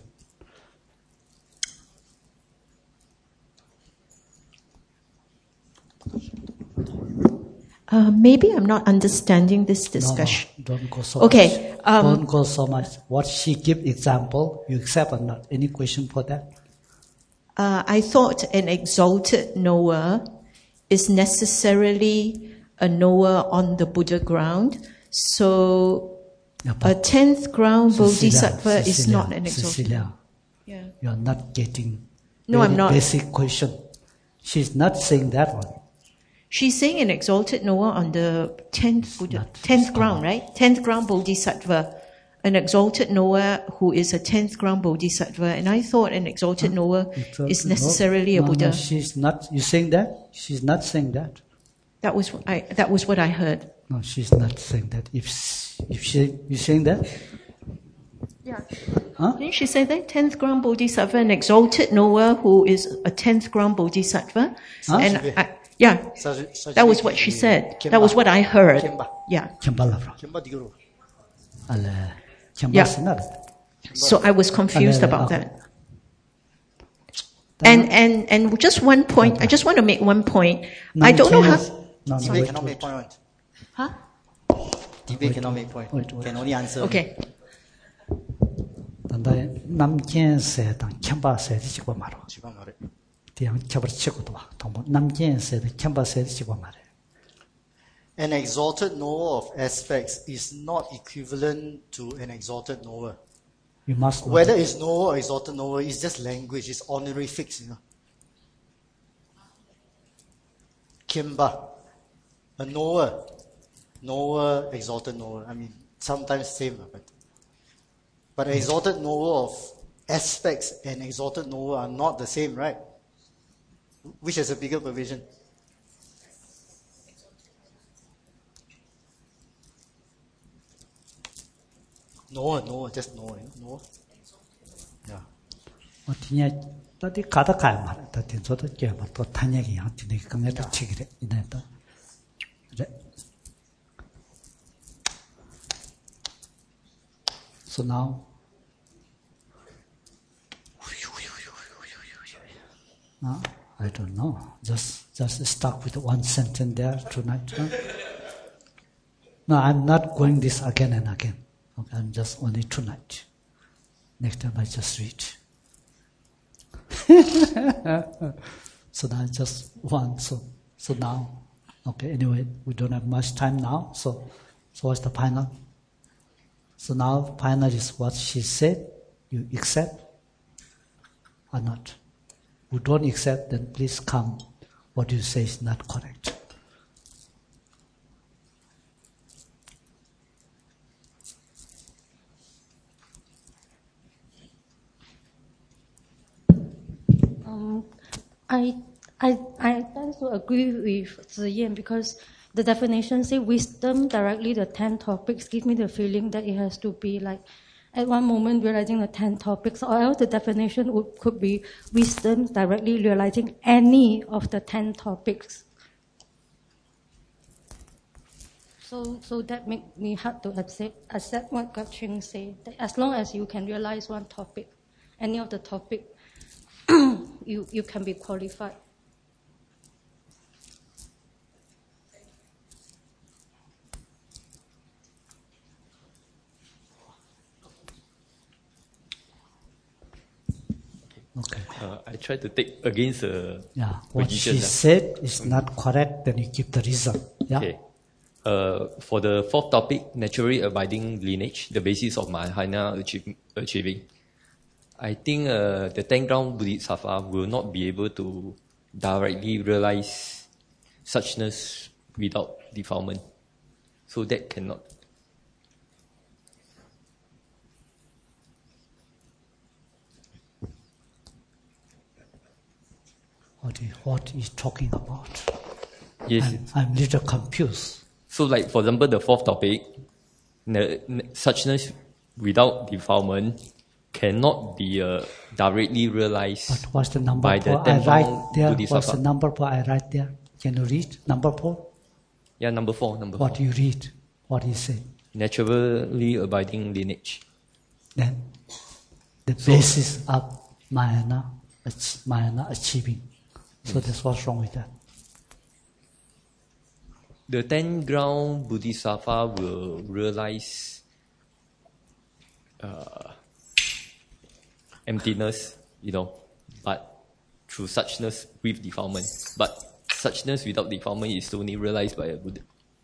Uh, maybe I'm not understanding this discussion. No, no, don't go so okay, much. Um, don't go so much. What she give example, you accept or not? Any question for that? Uh, I thought an exalted knower is necessarily a knower on the Buddha ground. So Yeah, a tenth ground bodhisattva Cecilia, is not an exalted. Cecilia, Yeah. you are not getting No, very I'm not. basic question. She's not saying that one. She's saying an exalted knower on the tenth Buddha, tenth ground, right? Tenth ground bodhisattva, an exalted knower who is a tenth ground bodhisattva. And I thought an exalted huh? knower Exalted, is necessarily no, a Buddha. No, she's not. You saying that? She's not saying that. That was what I. That was what I heard. No, she's not saying that. If if she you saying that? Yeah. Huh? Didn't she say that? Tenth ground bodhisattva, an exalted knower who is a tenth ground bodhisattva. Huh? And I, yeah, that was what she said. That was what I heard. Yeah. Yeah. So I was confused about that. And and and just one point. I just want to make one point. I don't know how. No, no, Debate cannot make point. Huh? Debate cannot make point. Can only answer. Okay. 남견 세당 캠바 세지 지고 말어. 지고 말해. 대양 잡을 치고도 와. 동부 남견 세대 캠바 세지 지고 말해. An exalted knower of aspects is not equivalent to an exalted knower. You must know Whether that. it's knower or exalted knower is just language. It's honorifics, you know. Kimba, a knower, knower, exalted knower. I mean, sometimes same, but but an exalted knower of aspects and exalted knower are not the same, right? Which has a bigger provision? Knower, knower, just knower, you know, knower. Yeah. 어디냐 어디 가다 가야 말아. 어디 저도 깨봐 또 탄약이 한테 내가 강에다 치기래. 이내다. 그래. So now, uh, I don't know. Just just stuck with one sentence there tonight. Huh? No, I'm not going this again and again. Okay, I'm just only tonight. Next time I just read. So now just one. So so now, okay. Anyway, we don't have much time now. So so what's the final? So now final is what she said. You accept or not? Who don't accept, then please come. What you say is not correct. Um, I, I, I tend to agree with Ziyan because the definition say wisdom directly the ten topics give me the feeling that it has to be like at one moment realizing the ten topics, or else the definition would, could be wisdom directly realizing any of the ten topics. So, so that make me hard to accept, accept what God Ching said. That as long as you can realize one topic, any of the topic, you, you can be qualified. Okay. Uh, I try to take against the Yeah, what position. she said is not correct, then you give the reason. Yeah. Okay. Uh, for the fourth topic, naturally abiding lineage, the basis of Mahayana achieve, achieving. I think uh, the ten ground Bodhisattva will not be able to directly realize suchness without defilement. So that cannot. What he, what he's talking about. Yes. I'm, I'm a little confused. So like, for example, the fourth topic, n- n- suchness without defilement cannot be uh, directly realized But what's the number by the four I ten write ground there? What's Bodhisattva. the number four I write there? Can you read? Number four? Yeah, number four, number What four. you read? What he say? Naturally abiding lineage. Then the basis of Mahayana, ach- Mahayana achieving. So that's what's wrong with that. The ten ground Bodhisattva will realize uh, emptiness, you know, but through suchness with defilement. But suchness without defilement is only realized by a Buddha,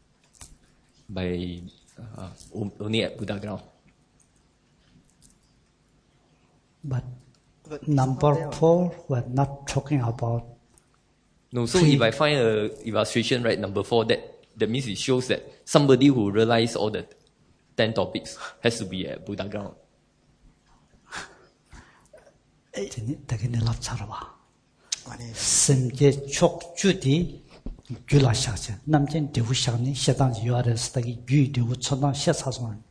by uh, only at Buddha ground. But number four, we're not talking about. No, so Three. if I find a illustration, right, number four, that, that means it shows that somebody who realized all the ten topics has to be at Buddha ground. 되게 랍차라와. 심제 촉주디 귤라샤제. 남진 대우샤니 시당 유아레스다기 유대우 천당 시사선.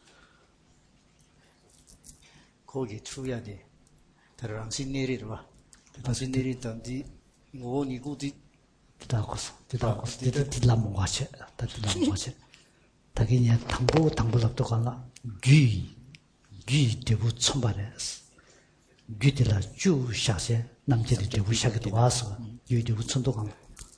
거기 추야디. 다른 신내리로. 다른 신내리 던디 뭐니 고디 디다고서 디다고서 디다 디라모가체. 디라모가체. 다기냐 당부 당부랍도 갈라. 유 유대우 천발에스. 유디라 주샤세 남제리 대우샤게도 와서 유대우 천도 강.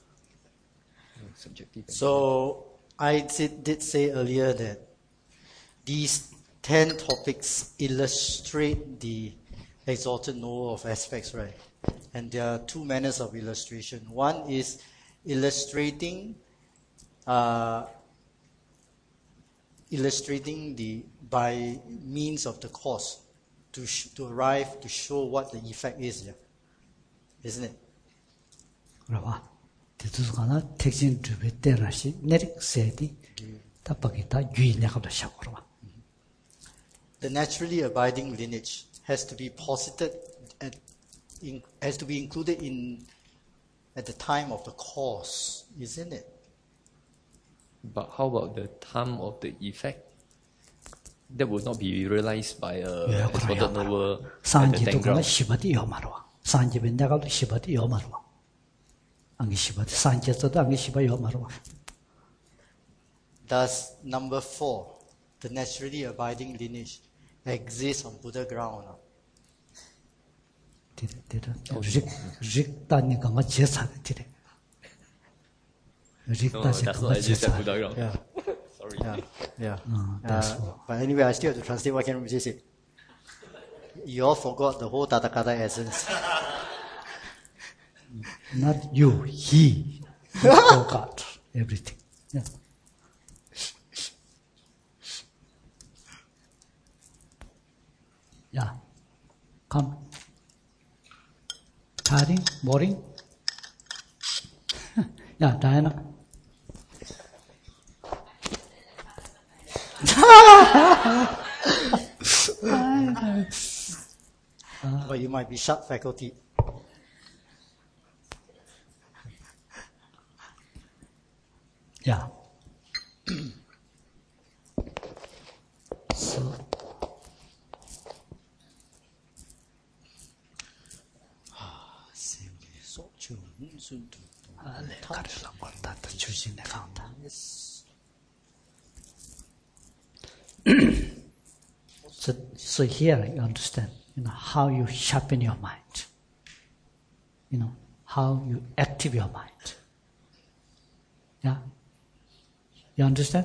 So I did, did say earlier that these ten topics illustrate the exalted knower of aspects, right? And there are two manners of illustration. One is illustrating, uh, illustrating the by means of the cause to sh- to arrive to show what the effect is, yeah, isn't it? 그러봐. 대두가나 택신 주베 때라시 내릭 세디 답박이다 유인내가도 샤고로와. The naturally abiding lineage has to be posited at, in, has to be included in at the time of the cause, isn't it? But how about the time of the effect? That would not be realized by a exalted knower at the ten 산지도 가나 ground. 시바디 요마로와. 산지베 내가도 시바디 요마로와. 안기 시바디 산지에서도 안기 시바 요마로와. Does number four, the naturally abiding lineage, exist on Buddha ground? 디레 디레 릭 릭단이 가마 제사 디레. No, 릭다시 that's 가마 not exist at 제사. Buddha ground. Yeah. Sorry. Yeah, yeah. Uh, that's Uh, all. but anyway, I still have to translate what Ken Rinpoche said. You all forgot the whole Tathagata essence. Not you, he forgot everything. Yeah. Yeah. Come. Tiring? Boring? Yeah, Diana. Or you might be shut faculty. Yeah. So, so, so here you understand, you know, how you sharpen your mind. You know, how you active your mind. Yeah? You understand?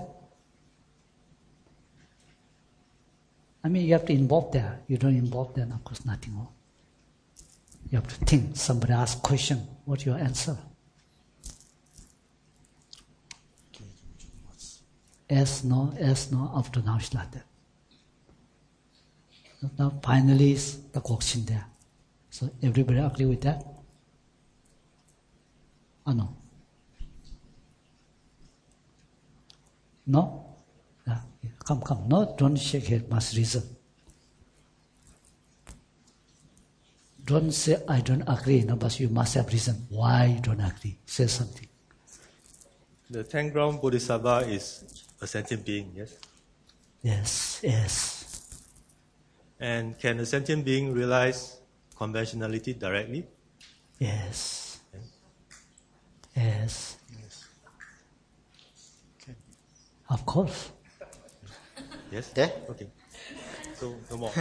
I mean, you have to involve there. You don't involve there, of course, nothing more. You have to think. Somebody asks question, what's your answer? Yes, no, yes, no, up to now it's like that. Now finally is the question there. So everybody agree with that? Or no? No? Yeah. Come, come. No, don't shake head, must reason. Don't say, I don't agree, no, but you must have reason why you don't agree. Say something. The tenth ground Bodhisattva is a sentient being, yes? Yes, yes. And can a sentient being realize conventionality directly? Yes. Yes. Yes. Okay. Of course. Yes? There? Okay. So, no more.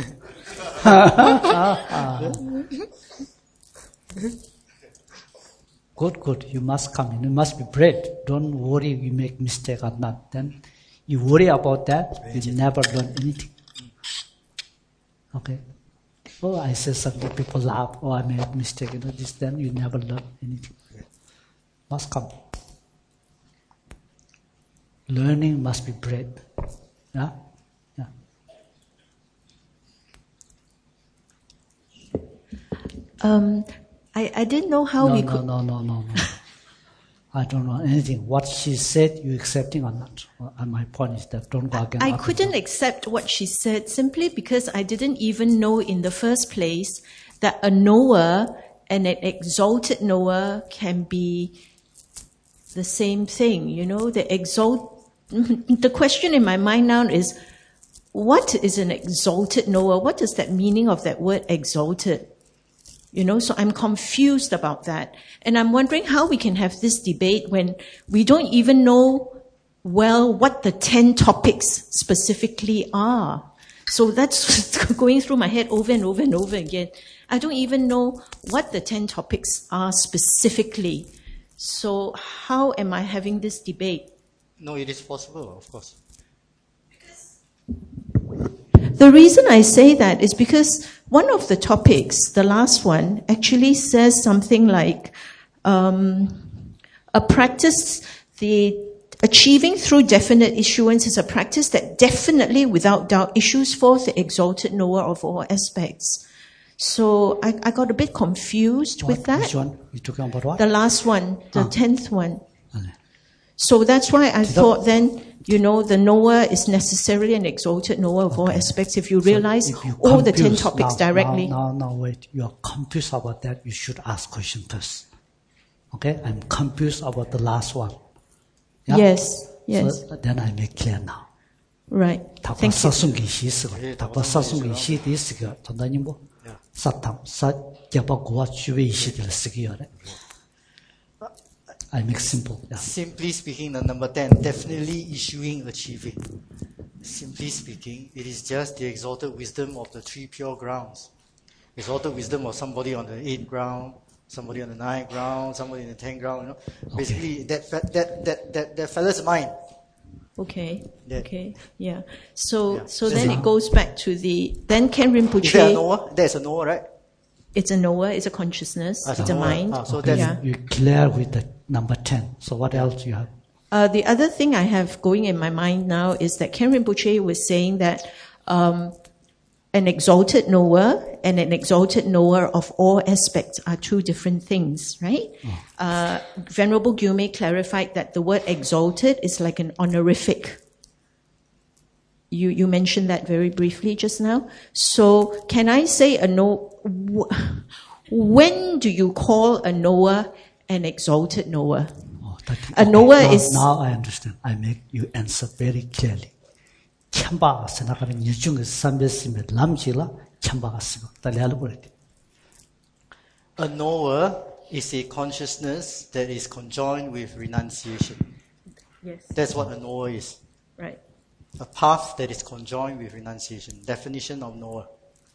Good, good. You must come in. You must be brave. Don't worry you make mistake or not. Then you worry about that, you never learn anything. Okay? Oh, I said something, people laugh. Oh, I made a mistake. You know, this, then you never learn anything. Must come. Learning must be brave. Yeah? Yeah. Um, I, I didn't know how no, we no, could... No, no, no, no. I don't know anything. What she said, you accepting or not? And my point is that don't go again. I couldn't accept what she said simply because I didn't even know in the first place that a knower and an exalted knower can be the same thing. You know, the exalt. The question in my mind now is, what is an exalted knower? What is that meaning of that word exalted? You know, so I'm confused about that. And I'm wondering how we can have this debate when we don't even know well what the ten topics specifically are. So that's going through my head over and over and over again. I don't even know what the ten topics are specifically. So how am I having this debate? No, it is possible, of course. The reason I say that is because one of the topics, the last one, actually says something like um, a practice, the achieving through definite issuance is a practice that definitely, without doubt, issues forth the exalted knower of all aspects. So I, I got a bit confused what, with that. Which one? You talking about what? The last one, the Ah. tenth one. Okay. So that's why I Did thought that- then, you know, the knower is necessarily an exalted knower of all Okay. aspects. If you So realize if you all the ten confused- topics now, directly. Now, now, now, wait. You are confused about that. You should ask question first. Okay? I'm confused about the last one. Yeah? Yes, yes. So then I make clear now. Right. 답과 Thank you. 사순기 시스가 답과 사순기 시디 시가 전다님 뭐 사탐 사 개박고와 주의 시디를 쓰기요. I make simple. Yeah. Simply speaking, the number ten, definitely issuing, achieving. Simply speaking, it is just the exalted wisdom of the three pure grounds. Exalted wisdom of somebody on the eighth ground, somebody on the ninth ground, somebody in the tenth ground. You know, Okay. basically that fe- that that that that fella's mind. Okay. That- Okay. Yeah. So Yeah. so So then it's it goes back to the then Ken Is there a Rinpoche. knower? There's a knower, right? It's a knower. It's a consciousness. Ah, It's it's a a knower. mind. Ah, so Okay, that's- Yeah. you, you clear with the number ten. So what else you have? Uh, the other thing I have going in my mind now is that Ken Rinpoche was saying that um, an exalted knower and an exalted knower of all aspects are two different things, right? Uh, Venerable Gyume clarified that the word exalted is like an honorific. You, you mentioned that very briefly just now. So can I say a know, when do you call a knower an exalted knower? Oh, that, a knower now, is... Now I understand. I make you answer very clearly. 참바가 생각하는 일중에서 삼백심에 남지라 참바가 쓰고 달려를 보냈대. A knower is a consciousness that is conjoined with renunciation. Yes. That's what a knower is. Right. A path that is conjoined with renunciation. Definition of knower.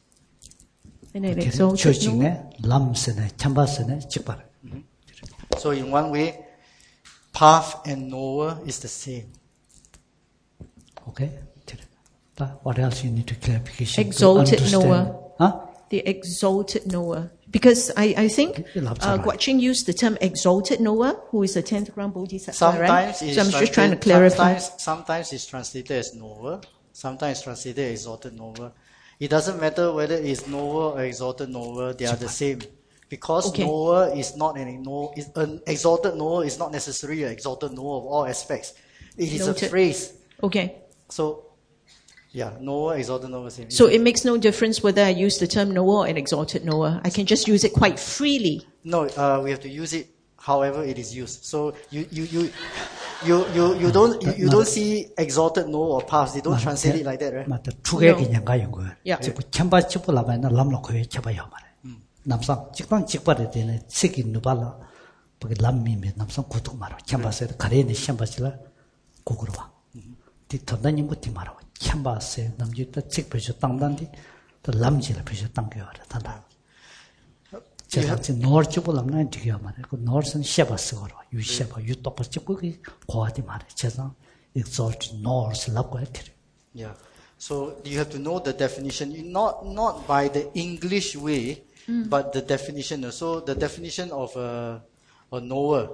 And an exalted knower. 남세네 참바세네 직발. So in one way, path and knower is the same. Okay. What else you need to clarification? Exalted to knower. Huh? The exalted knower. Because I, I think uh, Guaching used the term exalted knower, who is a tenth ground bodhisattva, Sometimes right? it's So I'm just trying to clarify. Sometimes, sometimes it's translated as knower. Sometimes it's translated as exalted knower. It doesn't matter whether it's knower or exalted knower, they are the same. Because Okay. knower is not an, knower, is an exalted knower is not necessarily an exalted knower of all aspects. It is Noted. a phrase. Okay. So, yeah, knower, exalted knower, same. So it makes no difference whether I use the term knower or an exalted knower. I can just use it quite freely. No, uh, we have to use it however it is used. So you you you you you, you don't you, you don't see exalted knower or paths. They don't translate it like that, right? 맞다. 두 개의 개념가 연구. Yeah. 즉 참바 직불라면 남로코에 참바요 말해. 남상 직방 직발에 되는 세기 누발라. porque 람미메 남상 고통 말아. 참바세 가레네 참바실라 고그로 봐. 디 던다님 것도 말아. 참바세 남지다 직배죠 땅단디 또 람지를 배죠 땅겨라 단다. 제가 지금 노르 쪽을 남는 되게 말해. 그 노르선 샤바스거로 유샤바 유떡을 찍고 고아디 말해. 제가 exalt north 랍고 했대. Yeah. So you have to know the definition, not not by the English way, Mm. but the definition. So the definition of a, a knower,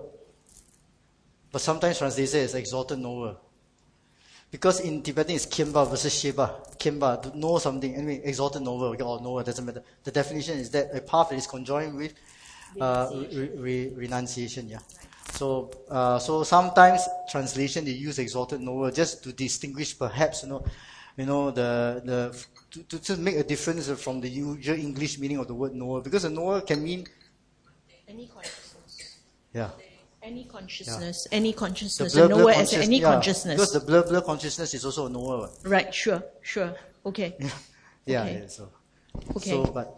but sometimes translated as exalted knower. Because in Tibetan it's Kimba versus Sheba. Kimba, to know something. Anyway, exalted knower or knower, doesn't matter. The definition is that a path that is conjoined with uh, re- re- renunciation. Yeah. So, uh, so sometimes translation they use exalted knower just to distinguish, perhaps you know, you know the the to, to, to make a difference from the usual English meaning of the word knower, because a knower can mean Any consciousness. yeah. Any consciousness. Any The consciousness. blur, A blur knower as conscious- any yeah, consciousness. Because the blur blur consciousness is also a knower. Right, sure, sure. Okay. Yeah, Okay. yeah. So, Okay. so but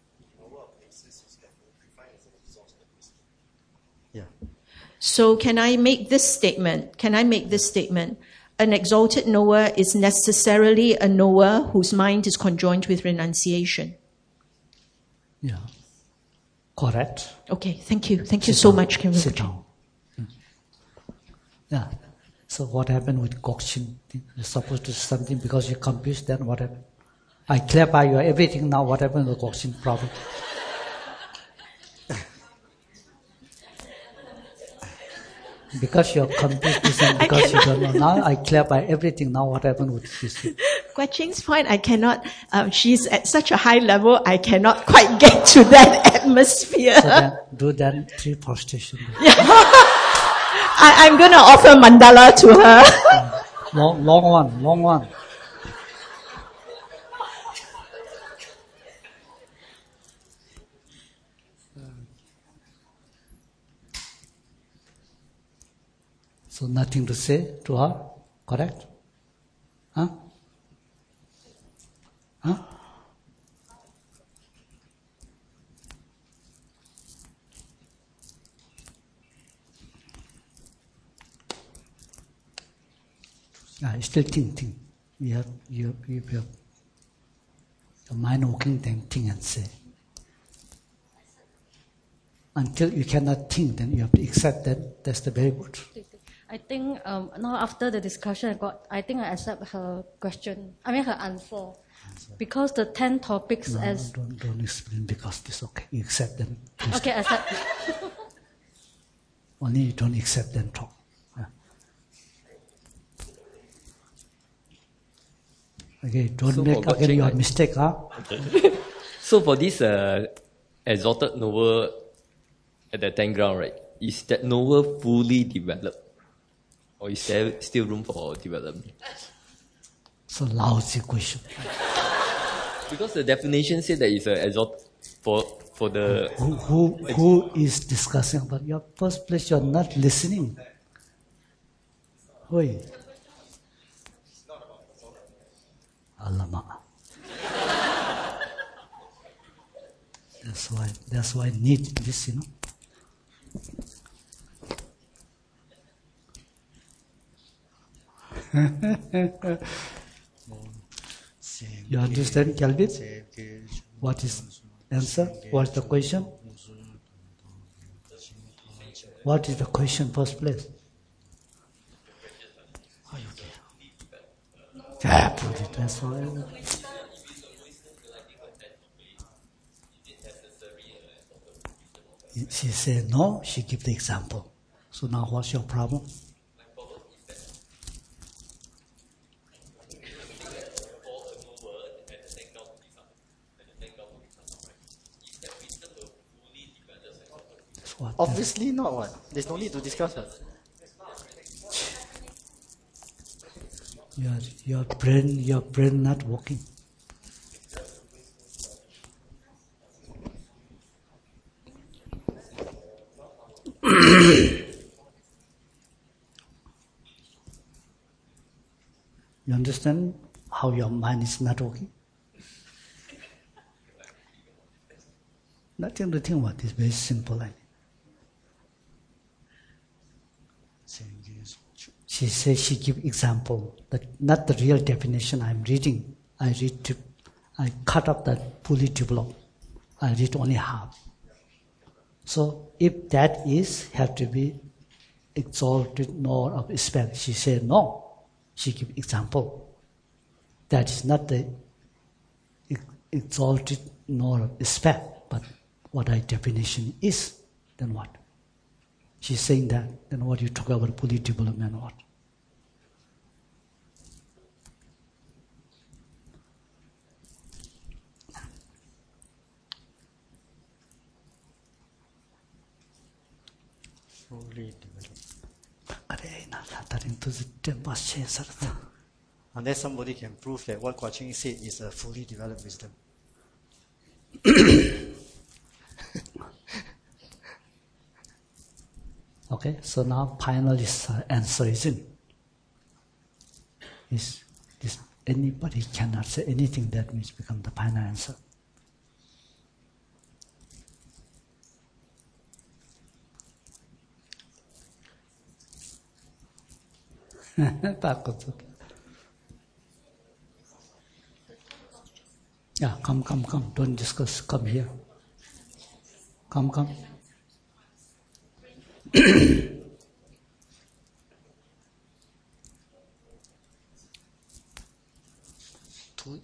yeah. So can I make this statement? Can I make this statement? An exalted knower is necessarily a knower whose mind is conjoined with renunciation. Yeah. Correct. Okay, thank you. Thank you so much, Karen. Sit down. Mm. Yeah. So what happened with Gokshin? You're supposed to do something because you're confused, then what happened? I clarify you everything now. What happened with Gokshin problem? Because you're confused and because you don't know. Now I clarify everything now. What happened with this? Guaching's point, I cannot, um, she's at such a high level, I cannot quite get to that atmosphere. So then do that three prostration. I, I'm going to offer mandala to her. Long, long one, long one. So nothing to say to her, correct? Huh? Huh? Ah, still think, think. You have, you, you have your mind working, then think and say. Until you cannot think, then you have to accept that. That's the very good. I think um, now after the discussion, I got. I think I accept her question. I mean her answer, because the ten topics No, as don't, don't explain because it's okay. You accept them. please. okay, accept. Only you don't accept them talk. Yeah. Okay, don't So make for again your watching, I- mistake, huh? Okay. So for this uh, exalted knower at the tenth ground, right, is that knower fully developed? Or is there still room for development? It's a lousy question. Because the definition said that it's a exalt for for the Who, who, who is discussing about your first place? You're not listening. Oi. Alamak. That's why, that's why I need this, you know. You understand, Calvin? What is answer? What's the question? What is the question, first place? Yeah, put it. That's why. She said no. She give the example. So now, what's your problem? What? Obviously not what. There's no need to discuss it. Your your brain your brain not working. You understand how your mind is not working? Nothing to think about. It's very simple. She says she give example, but not the real definition I'm reading. I read, to, I cut up that fully developed. I read only half. So if that is have to be exalted nor of respect, she said no. She give example. That is not the exalted nor of respect, but what our definition is. Then what? She's saying that. Then what you talk about fully development or what? Fully developed. Unless Unless somebody can prove that what Kwa Ching said is a fully developed wisdom. Okay, so now final is, uh, answer is in. Is this anybody cannot say anything that means become the final answer. Takut. Yeah, come, come, come. Don't discuss. Come here. Come, come. 두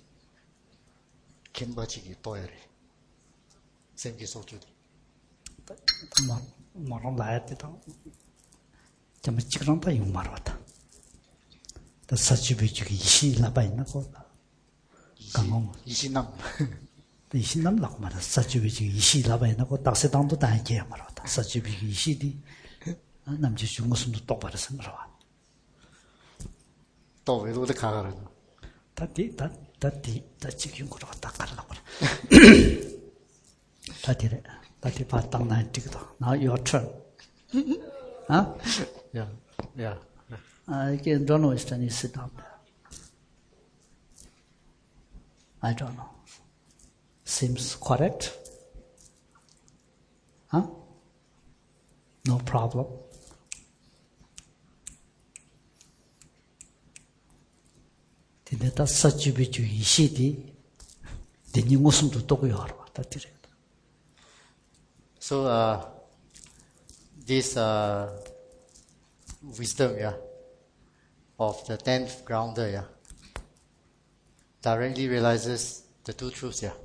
김바지기 또야래. 생기 소주디. 뭐 뭐랑 나야 되다. 좀 찍으면 봐 이거 말하다. 더 사주비주기 이시 나봐 있나 거. 강공. 이신남. 이신남 라고 말아. 사주비주기 이시 나봐 있나 거. 딱세당도 다 이게 말하다. 사주비주기 이시디. 남자 중고숨도 똑바로 생각하라. 또 외로도 가가라. 다디 다 다디 다 지금 거로 딱 가라 그래. 다디래. 다디 바탕 나 찍다. Now your turn. Huh? Yeah. Yeah. I don't know if you sit down there. I don't know. Seems correct. Huh? No problem. Tineta sajubiju ishidi. Dini ngusumdu toku yorwa. Tatire. So uh, this uh, wisdom, yeah, of the tenth grounder, yeah, directly realizes the two truths, yeah.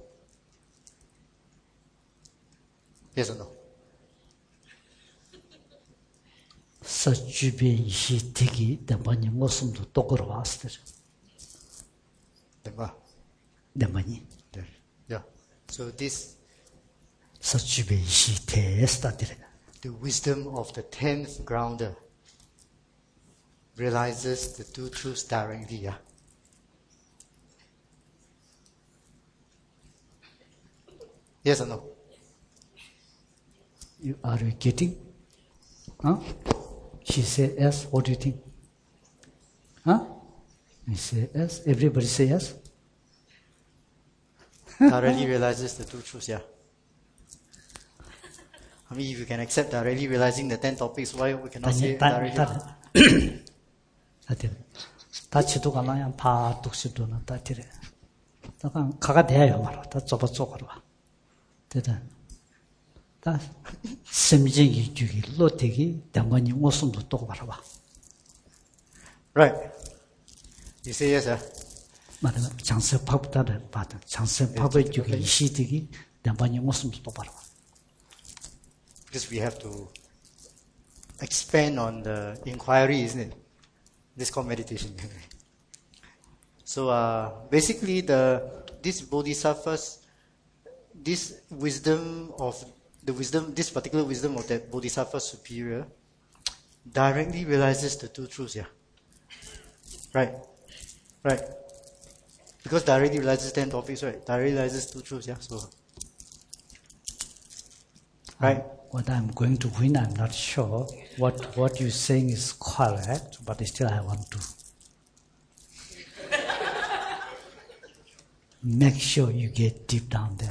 Yes or no? Sajubi ishitigi dambani ngusumdu toku yorwa. The 된가? 내만이. Yeah. So this 서주베시 테스타들에. the wisdom of the tenth grounder realizes the two truths directly. Yeah. Yes or no? You, are you getting? Huh? She said yes. What do you think? Huh? You say yes. Everybody say yes. Directly realizes the two truths. Yeah. I mean, if you can accept directly realizing the ten topics, why we cannot say directly? 다들 다 지도가 나야 파 독시도나 다 들에. 다가 가가 돼요 말아. 다 좁아 좁아로 와. 되다. 다 심지기 주기 로테기 당관이 모습도 또 말아 봐. Right. You say yes, sir. 말은 장세 파부다를 받은 장세 파부의 주기 이 시득이 당관이 모습도 또 말아 봐. Because we have to expand on the inquiry, isn't it? This is called meditation. So uh, basically, the this bodhisattvas, this wisdom of the wisdom, this particular wisdom of that bodhisattva superior, directly realizes the two truths. Yeah, right, right. Because directly realizes ten topics, right? Directly realizes two truths. Yeah, so right. Um, what I'm going to win, I'm not sure. What what you're saying is correct, but still I want to make sure you get deep down there.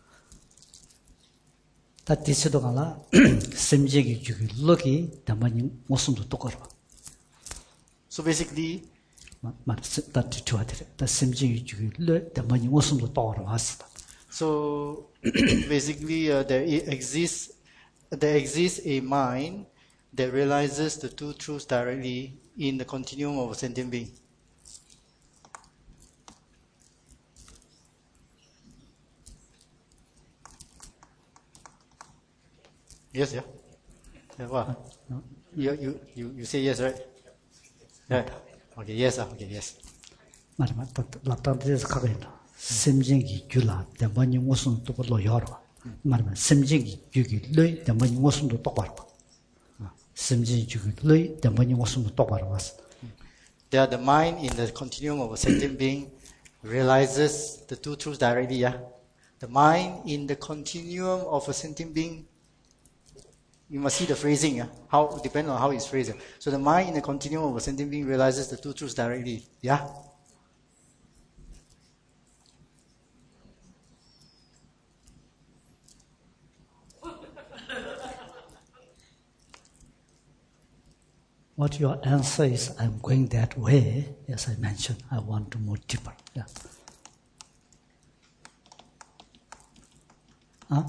다 디스도 가라 심지기 주기 럭이 담만이 모습도 똑바로. So basically, 맞다 다 뒤쳐들. 다 심지기 주기 럭 담만이 모습도 똑바로 왔다. So basically, uh, there exists there exists a mind that realizes the two truths directly in the continuum of a sentient being. Yes, yeah. Yeah, what? No. You, you, you, you say yes, right? Yeah. Okay, yes, uh, okay, yes. 말만 랍답에서 가고 있다. 심지기 줄라 담만이 모습도 똑바로 열어. 말하면 심지기 주기 럭 담만이 모습도 똑바로. 심지기 주기 럭 담만이 모습도 똑바로 왔어. There, the mind in the continuum of a sentient being realizes the two truths directly. Yeah, the mind in the continuum of a sentient being. You must see the phrasing. Yeah, how depends on how it's phrased. So the mind in the continuum of a sentient being realizes the two truths directly. Yeah. What your answer is, I'm going that way. As I mentioned, I want to move deeper. Yeah. Huh?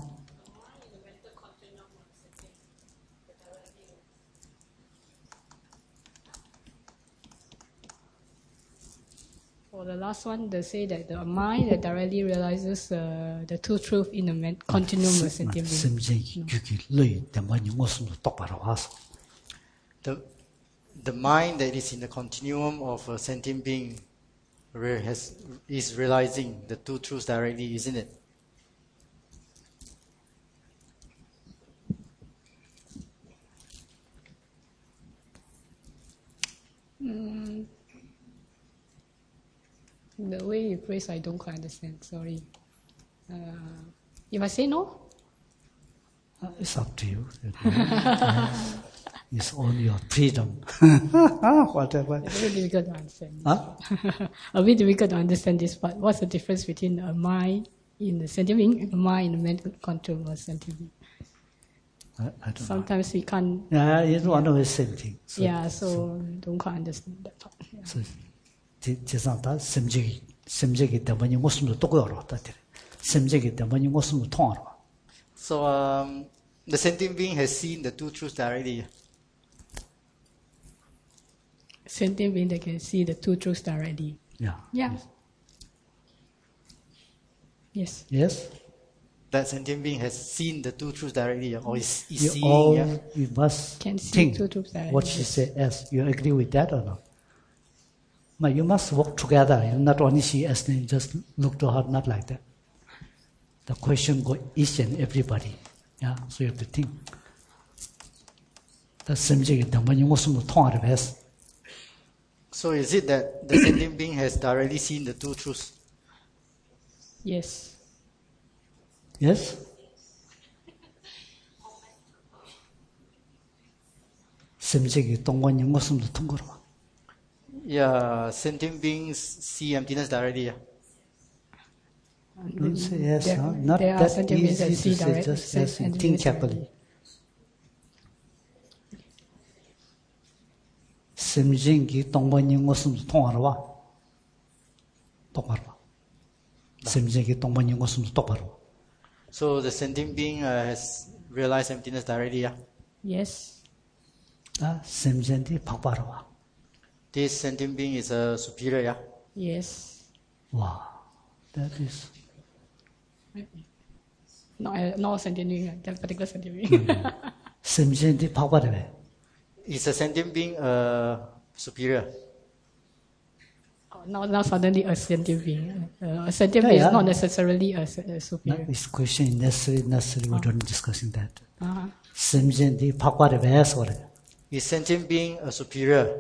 For the last one, they say that the mind that directly realizes uh, the two truth in the men- continuum of sentient being. The the mind that is in the continuum of a sentient being re- has is realizing the two truths directly, isn't it? Mm. The way you phrase, I don't quite understand. Sorry. Uh, if I say no? Uh, it's up to you. It's on your freedom. Whatever. It's very difficult to understand. Huh? A bit difficult to understand this part. What's the difference between a mind in the sentient being and a mind in the mental control of sentient being? I, I don't Sometimes know. we can't. Yeah, you don't know the same thing. So, yeah, so, so don't quite understand that part. Yeah. So, 지상다 심지기 심지기 때문에 무슨도 똑어로 다들 심지기 때문에 무슨도 통하러. So um, the sentient being has seen the two truths directly. Sentient being that can see the two truths directly. Yeah. Yeah. Yes. Yes. That sentient being has seen the two truths directly, or is, is You seeing. all Yeah? you must Can see think two truths directly. what she said. Yes, you agree with that or not? But you must work together. You not only see as name, just look to her, not like that. The question go each and everybody. Yeah, so you have to think. The subject is when you want to talk about it. So is it that the sentient being has directly seen the two truths? Yes. Yes? Subject 동원 영어숨도 통과로. Yeah, sentient beings see emptiness directly. Yeah. Don't say yes, There- huh? Not there are that sentient beings easy that to see say, direct- just say yes, emptiness think directly. carefully. 심증기 동번 영어숨도 통하러 와. 똑바로 와. 심증기 동번 영어숨도 똑바로 와. So the sentient being uh, has realized emptiness directly. Yeah. Yes. 아, 심증이 바바로 와. This sentient being is a superior. Yeah. Yes. 와, that is. Not a, not a sentient being, that particular sentient being. 심증이 바바로 와. Is a sentient being uh, superior? Oh, not, not suddenly a sentient being. Uh, a sentient Yeah, being yeah. is not necessarily a, se- a Not superior. this question necessary, necessary. We don't discussing that. Uh-huh. 심증이 바바로 와서 그래. Is sentient being a superior?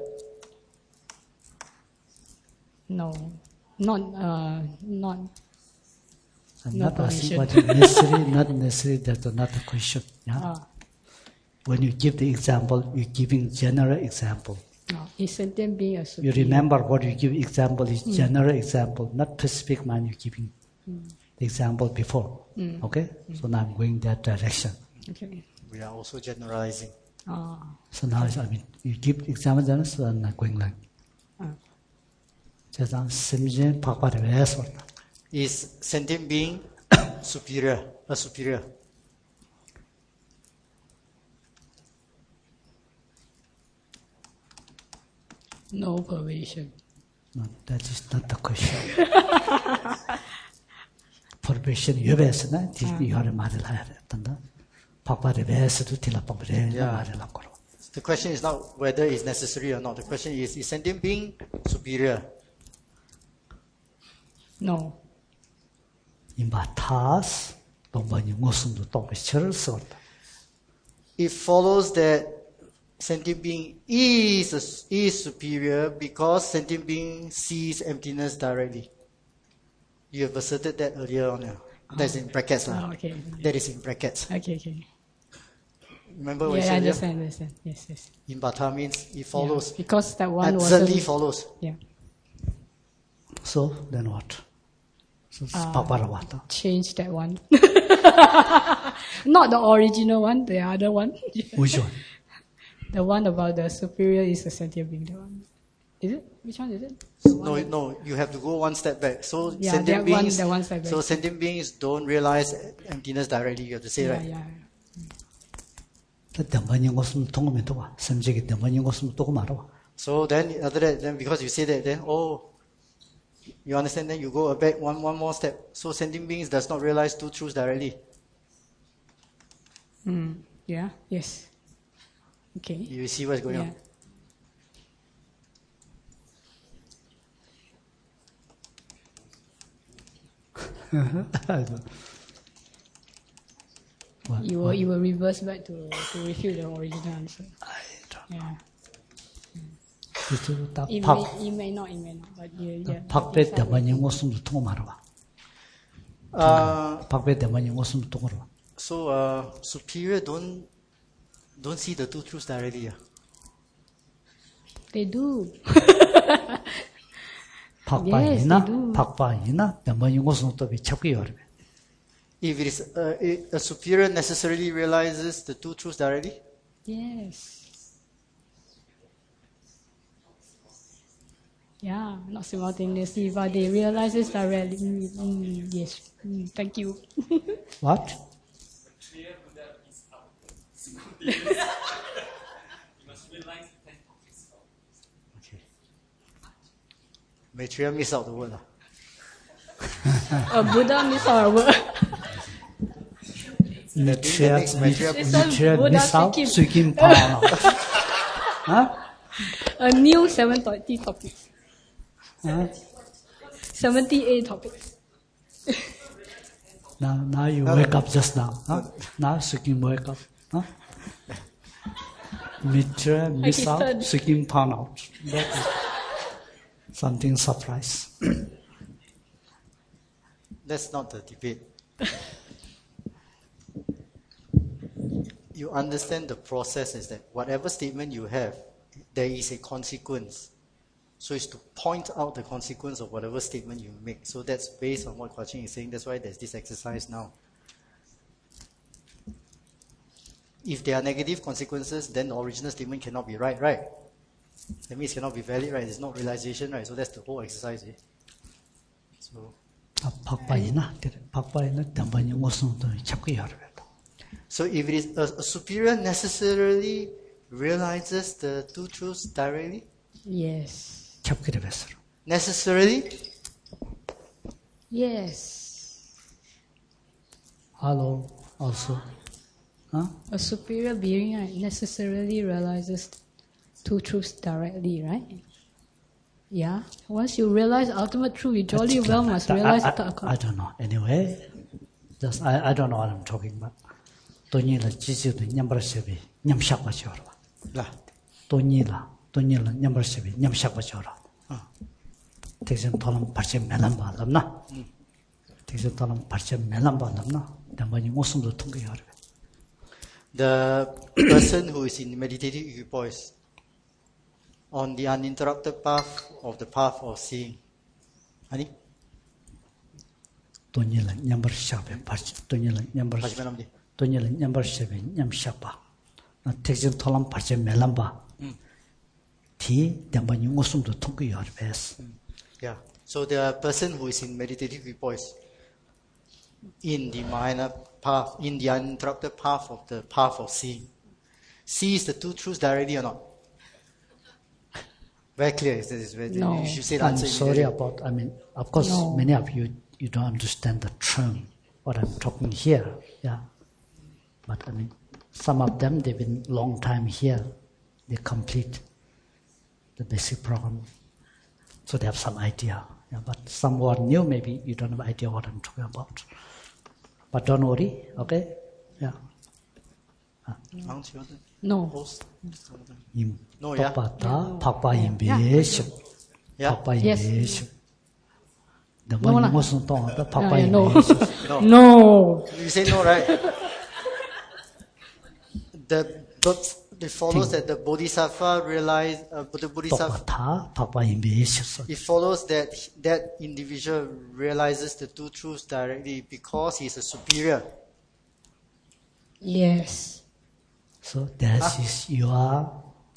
No. Not, uh, not, I'm No not asking permission. what is necessary, not necessary. That's not the question. Yeah. uh, When you give the example, you're giving general example. no. Is sentient being a You superior? remember what you give example is Mm. general example, not specific one you're giving Mm. the example before. Mm. Okay? So now I'm going that direction. Okay. We are also generalizing. Ah. So now I mean you give example then so I'm not going like Ah. 세상 심지에 박발에 왜서 Is sentient being superior? A superior? No pervasion. No, that is not the question. Permission 유배스나 디비하를 말을 해야 된다. 박발에 왜서도 딜라법을 해 말을 하고. The question is not whether it's necessary or not. The question is, is sentient being superior? No. 임바타스 동반이 무슨도 또 시를 썼다. It follows that sentient being is is superior because sentient being sees emptiness directly. You have asserted that earlier on. Yeah. That's in brackets. lah. Ah, okay. That is in brackets. Okay, okay. Remember what Yeah, I you said? understand, understand. Yes, yes. In Bata means it follows. Yeah, because that one Absolutely wasn't- follows. Yeah. So then what? So Ah. 박발에 왔다. Change that one. Not the original one, the other one. Which one? The one about the superior is a sentient being. The one. Is it? Which one is it? No, no, you have to go one step back. So Yeah, sentient that one- beings, that one step back. so sentient beings don't realize emptiness directly. You have to say Yeah, right. yeah. 때문에 것은 통하면 또 와. 심지기 때문에 것은 또 말아. So then after that, then because you say that, then oh, you understand? Then you go back one one more step. So sentient beings does not realize two truths directly. Mm, yeah, yes. Okay. You see what's going Yeah. on. You will, you will reverse back to, to refute the original answer. Yeah. 그래서 딱 It 박, may, it may not, it may not, but you, yeah. 박배 때문에 것은 또 말아. Uh, 박배 때문에 것은 또 말아. so uh, superior don't don't see the two truths directly. Yeah. They do. 박바이나 Yes, they do. 박바이나 때문에 것은 또 비참기 어려워. If it is uh, a superior necessarily realizes the two truths directly. Yes. Yeah, not simultaneously, but they realize it directly. Mm, mm, yes. Mm, thank you. What? Maitreya miss out the word. lah. A Buddha miss our word. Maitreya next Maitreya- Maitreya Buddha miss out Sikkim. Sikkim Pao. Huh? A new seven thirty topic. Huh? seventy-eight topics. Now, now you wake up just now. Huh? Now Sikkim wake up. Huh? Mitra miss out, study. Sikkim found out. That is something surprise. That's not the debate. You understand the process is that whatever statement you have, there is a consequence. So it's to point out the consequence of whatever statement you make. So that's based on what Kwa Ching is saying. That's why there's this exercise now. If there are negative consequences, then the original statement cannot be right, right? That means it cannot be valid, right? It's not realization, right? So that's the whole exercise. Eh? So, so if it is a, a superior necessarily realizes the two truths directly? Yes. Necessarily? Yes. Hello, also. Huh? A superior being right, necessarily realizes two truths directly, right? Yeah. Once you realize ultimate truth, you jolly well must realize I, the I, I don't know. Anyway, just I, I don't know what I'm talking about. Tony la jisu de nyambar sebi nyamshak ba chora. La. Tony la Tony la nyambar sebi nyamshak ba chora. Teksen tolam parche melam ba lamna. Teksen tolam parche melam ba lamna. Dambani ngosum do tung yar. The person who is in meditative equipoise on the uninterrupted path of the path of seeing. Ani? Tony la nyambar shabe parche Tony la nyambar. Parche melam di. Tony la nyambar sebi nyamshak ba. Na teksen tolam parche melam ba. Ti dambani ngosum do tung yar bes. Yeah. So the person who is in meditative equipoise in the minor path, in the uninterrupted path of the path of seeing, sees the two truths directly or not? Very clear. Is this very, No. You should say the I'm answer sorry immediately. about, I mean, of course, No. many of you, you don't understand the term, what I'm talking here, yeah. But I mean, some of them, they've been long time here, they complete the basic program, so they have some idea. Yeah, but some who are new, maybe you don't have idea what I'm talking about. But don't worry, okay? Yeah. No. 임 No, yeah. 똑바다 박바임비시 Yeah. 박바임비시 No 너무 lah. 무슨 또 Yeah, no. 박바임비시 No. No. You say no, right? The, but it follows that the bodhisattva realize, uh, the bodhisattva, 똑바다 박바임비시 it follows that that individual realizes the two truths directly because he is a superior. Yes. So that is your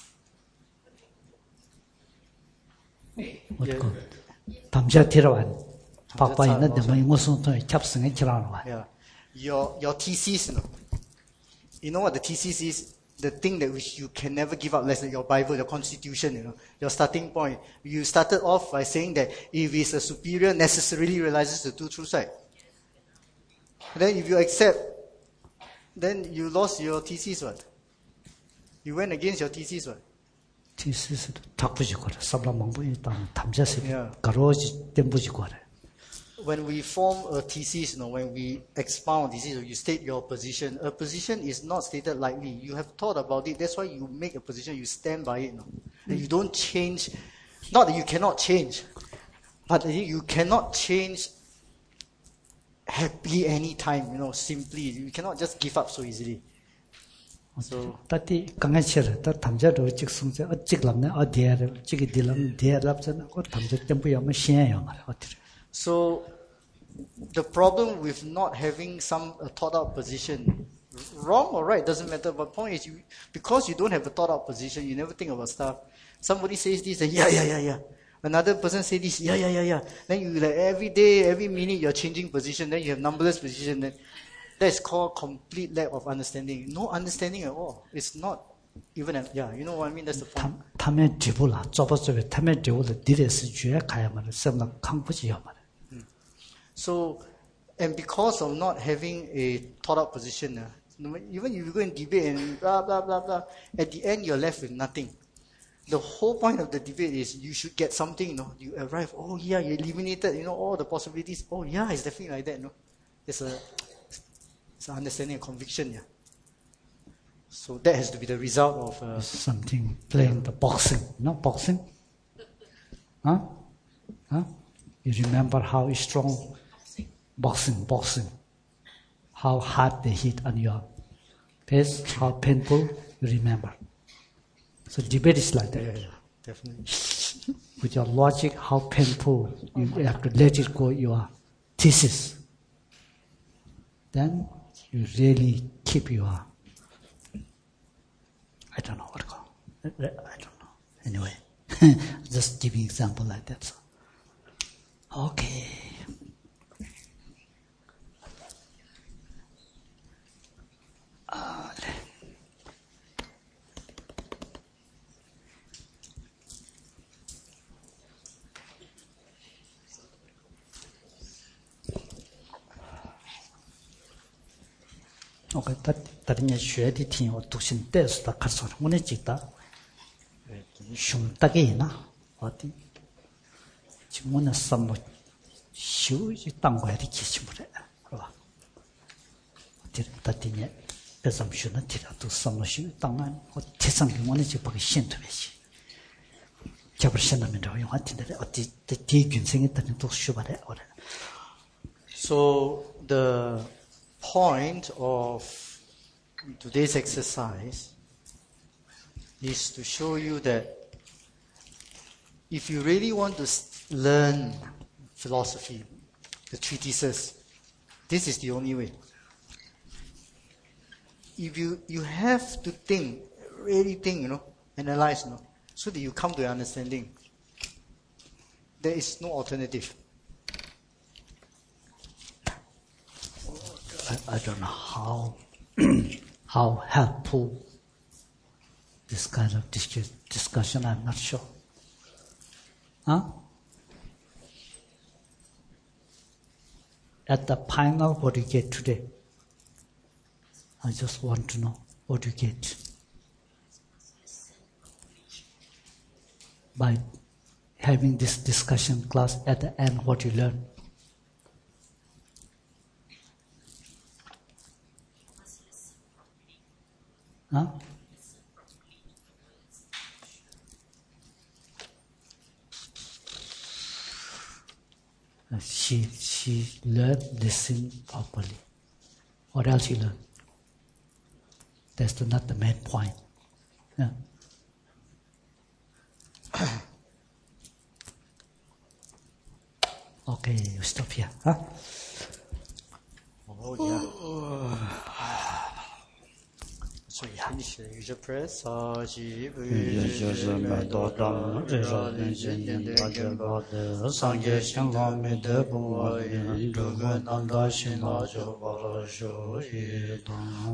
what called 담자 들어간 박바임은 너무 무슨 또 잡승에 들어가는 거야. Yeah. Your your thesis, you know, you know what the thesis is? The thing that which you can never give up, less than your Bible, your constitution, you know, your starting point. You started off by saying that if it's a superior, necessarily realizes the two truths, right? Then if you accept, then you lost your thesis, what? You went against your thesis, what? 티스도 탁부지 거래. sablamang부 일단 담자세 Yeah. 가로지 땜부지 거래. When we form a thesis, you know, when we expound thesis, or you state your position, a position is not stated lightly. You have thought about it. That's why you make a position. You stand by it. You know? And you don't change. Not that you cannot change, but that you cannot change happily anytime. You know, simply you cannot just give up so easily. So 따티 강아치를 따 담자로 직성제 어직람네 어디에를 지기 딜람 디에랍잖아. 그 담자 땜부야면 신해요 말이야. 어디를. So, the problem with not having some a thought out position, wrong or right, doesn't matter. But point is, you, because you don't have a thought out position, you never think about stuff. Somebody says this, and yeah, yeah, yeah, yeah. Another person says this, yeah, yeah, yeah, yeah. Then you like every day, every minute, you're changing position. Then you have numberless position. Then that's called complete lack of understanding. No understanding at all. It's not even. A, yeah, you know what I mean. That's the point. 탐에 뒤불라 좁아좁아 탐에 뒤불라 디레스 주에 가야만 sem나 강부지요 말. So, and because of not having a thought out position, uh, even if you go and debate and blah, blah, blah, blah, at the end you're left with nothing. the whole point of the debate is you should get something, you know. You arrive, oh yeah, you eliminated, you know, all the possibilities. Oh yeah, it's definitely like that, you know. It's a, it's an understanding, a conviction, yeah. So that has to be the result of uh, something playing the boxing, not boxing. Huh? Huh? You remember how strong boxing, boxing, how hard they hit on your face, how painful you remember. So debate is like that. Yeah, yeah, definitely. With your logic, how painful you have to let it go your thesis. Then you really keep your, I don't know what to call it. I don't know. Anyway, just give you example like that. So. Okay. Uh, OK，他他人家学的听我读心带是他看说的，我那记得，熊大概呢，我的，就我那什么修就当官的记起不来，是吧？这他的呢，别什么学那提了都什么修当然，我提上给我那就把个信特别些，这不是现在没着用，我听的了，我第第第一军生的人都学不来，我的。 So the point of today's exercise is to show you that if you really want to learn philosophy, the treatises, this is the only way. If you, you have to think, really think, you know, analyze, you know, so that you come to an understanding. There is no alternative. I, I don't know how how helpful this kind of dis- discussion. I'm not sure. Huh? At the final, what do you get today? I just want to know what do you get by having this discussion class. At the end, what you learn. Huh? She she learned listen properly. What else you learn? That's not the main point. Yeah. Okay, you stop here. Huh? Oh yeah. So you finish the usual prayer. Sa ji bu me do dam re ra len jen yen de ge ba de sang ge xiang la me de bu wa yin du ge nan da xin la jo ba ra shu yi dong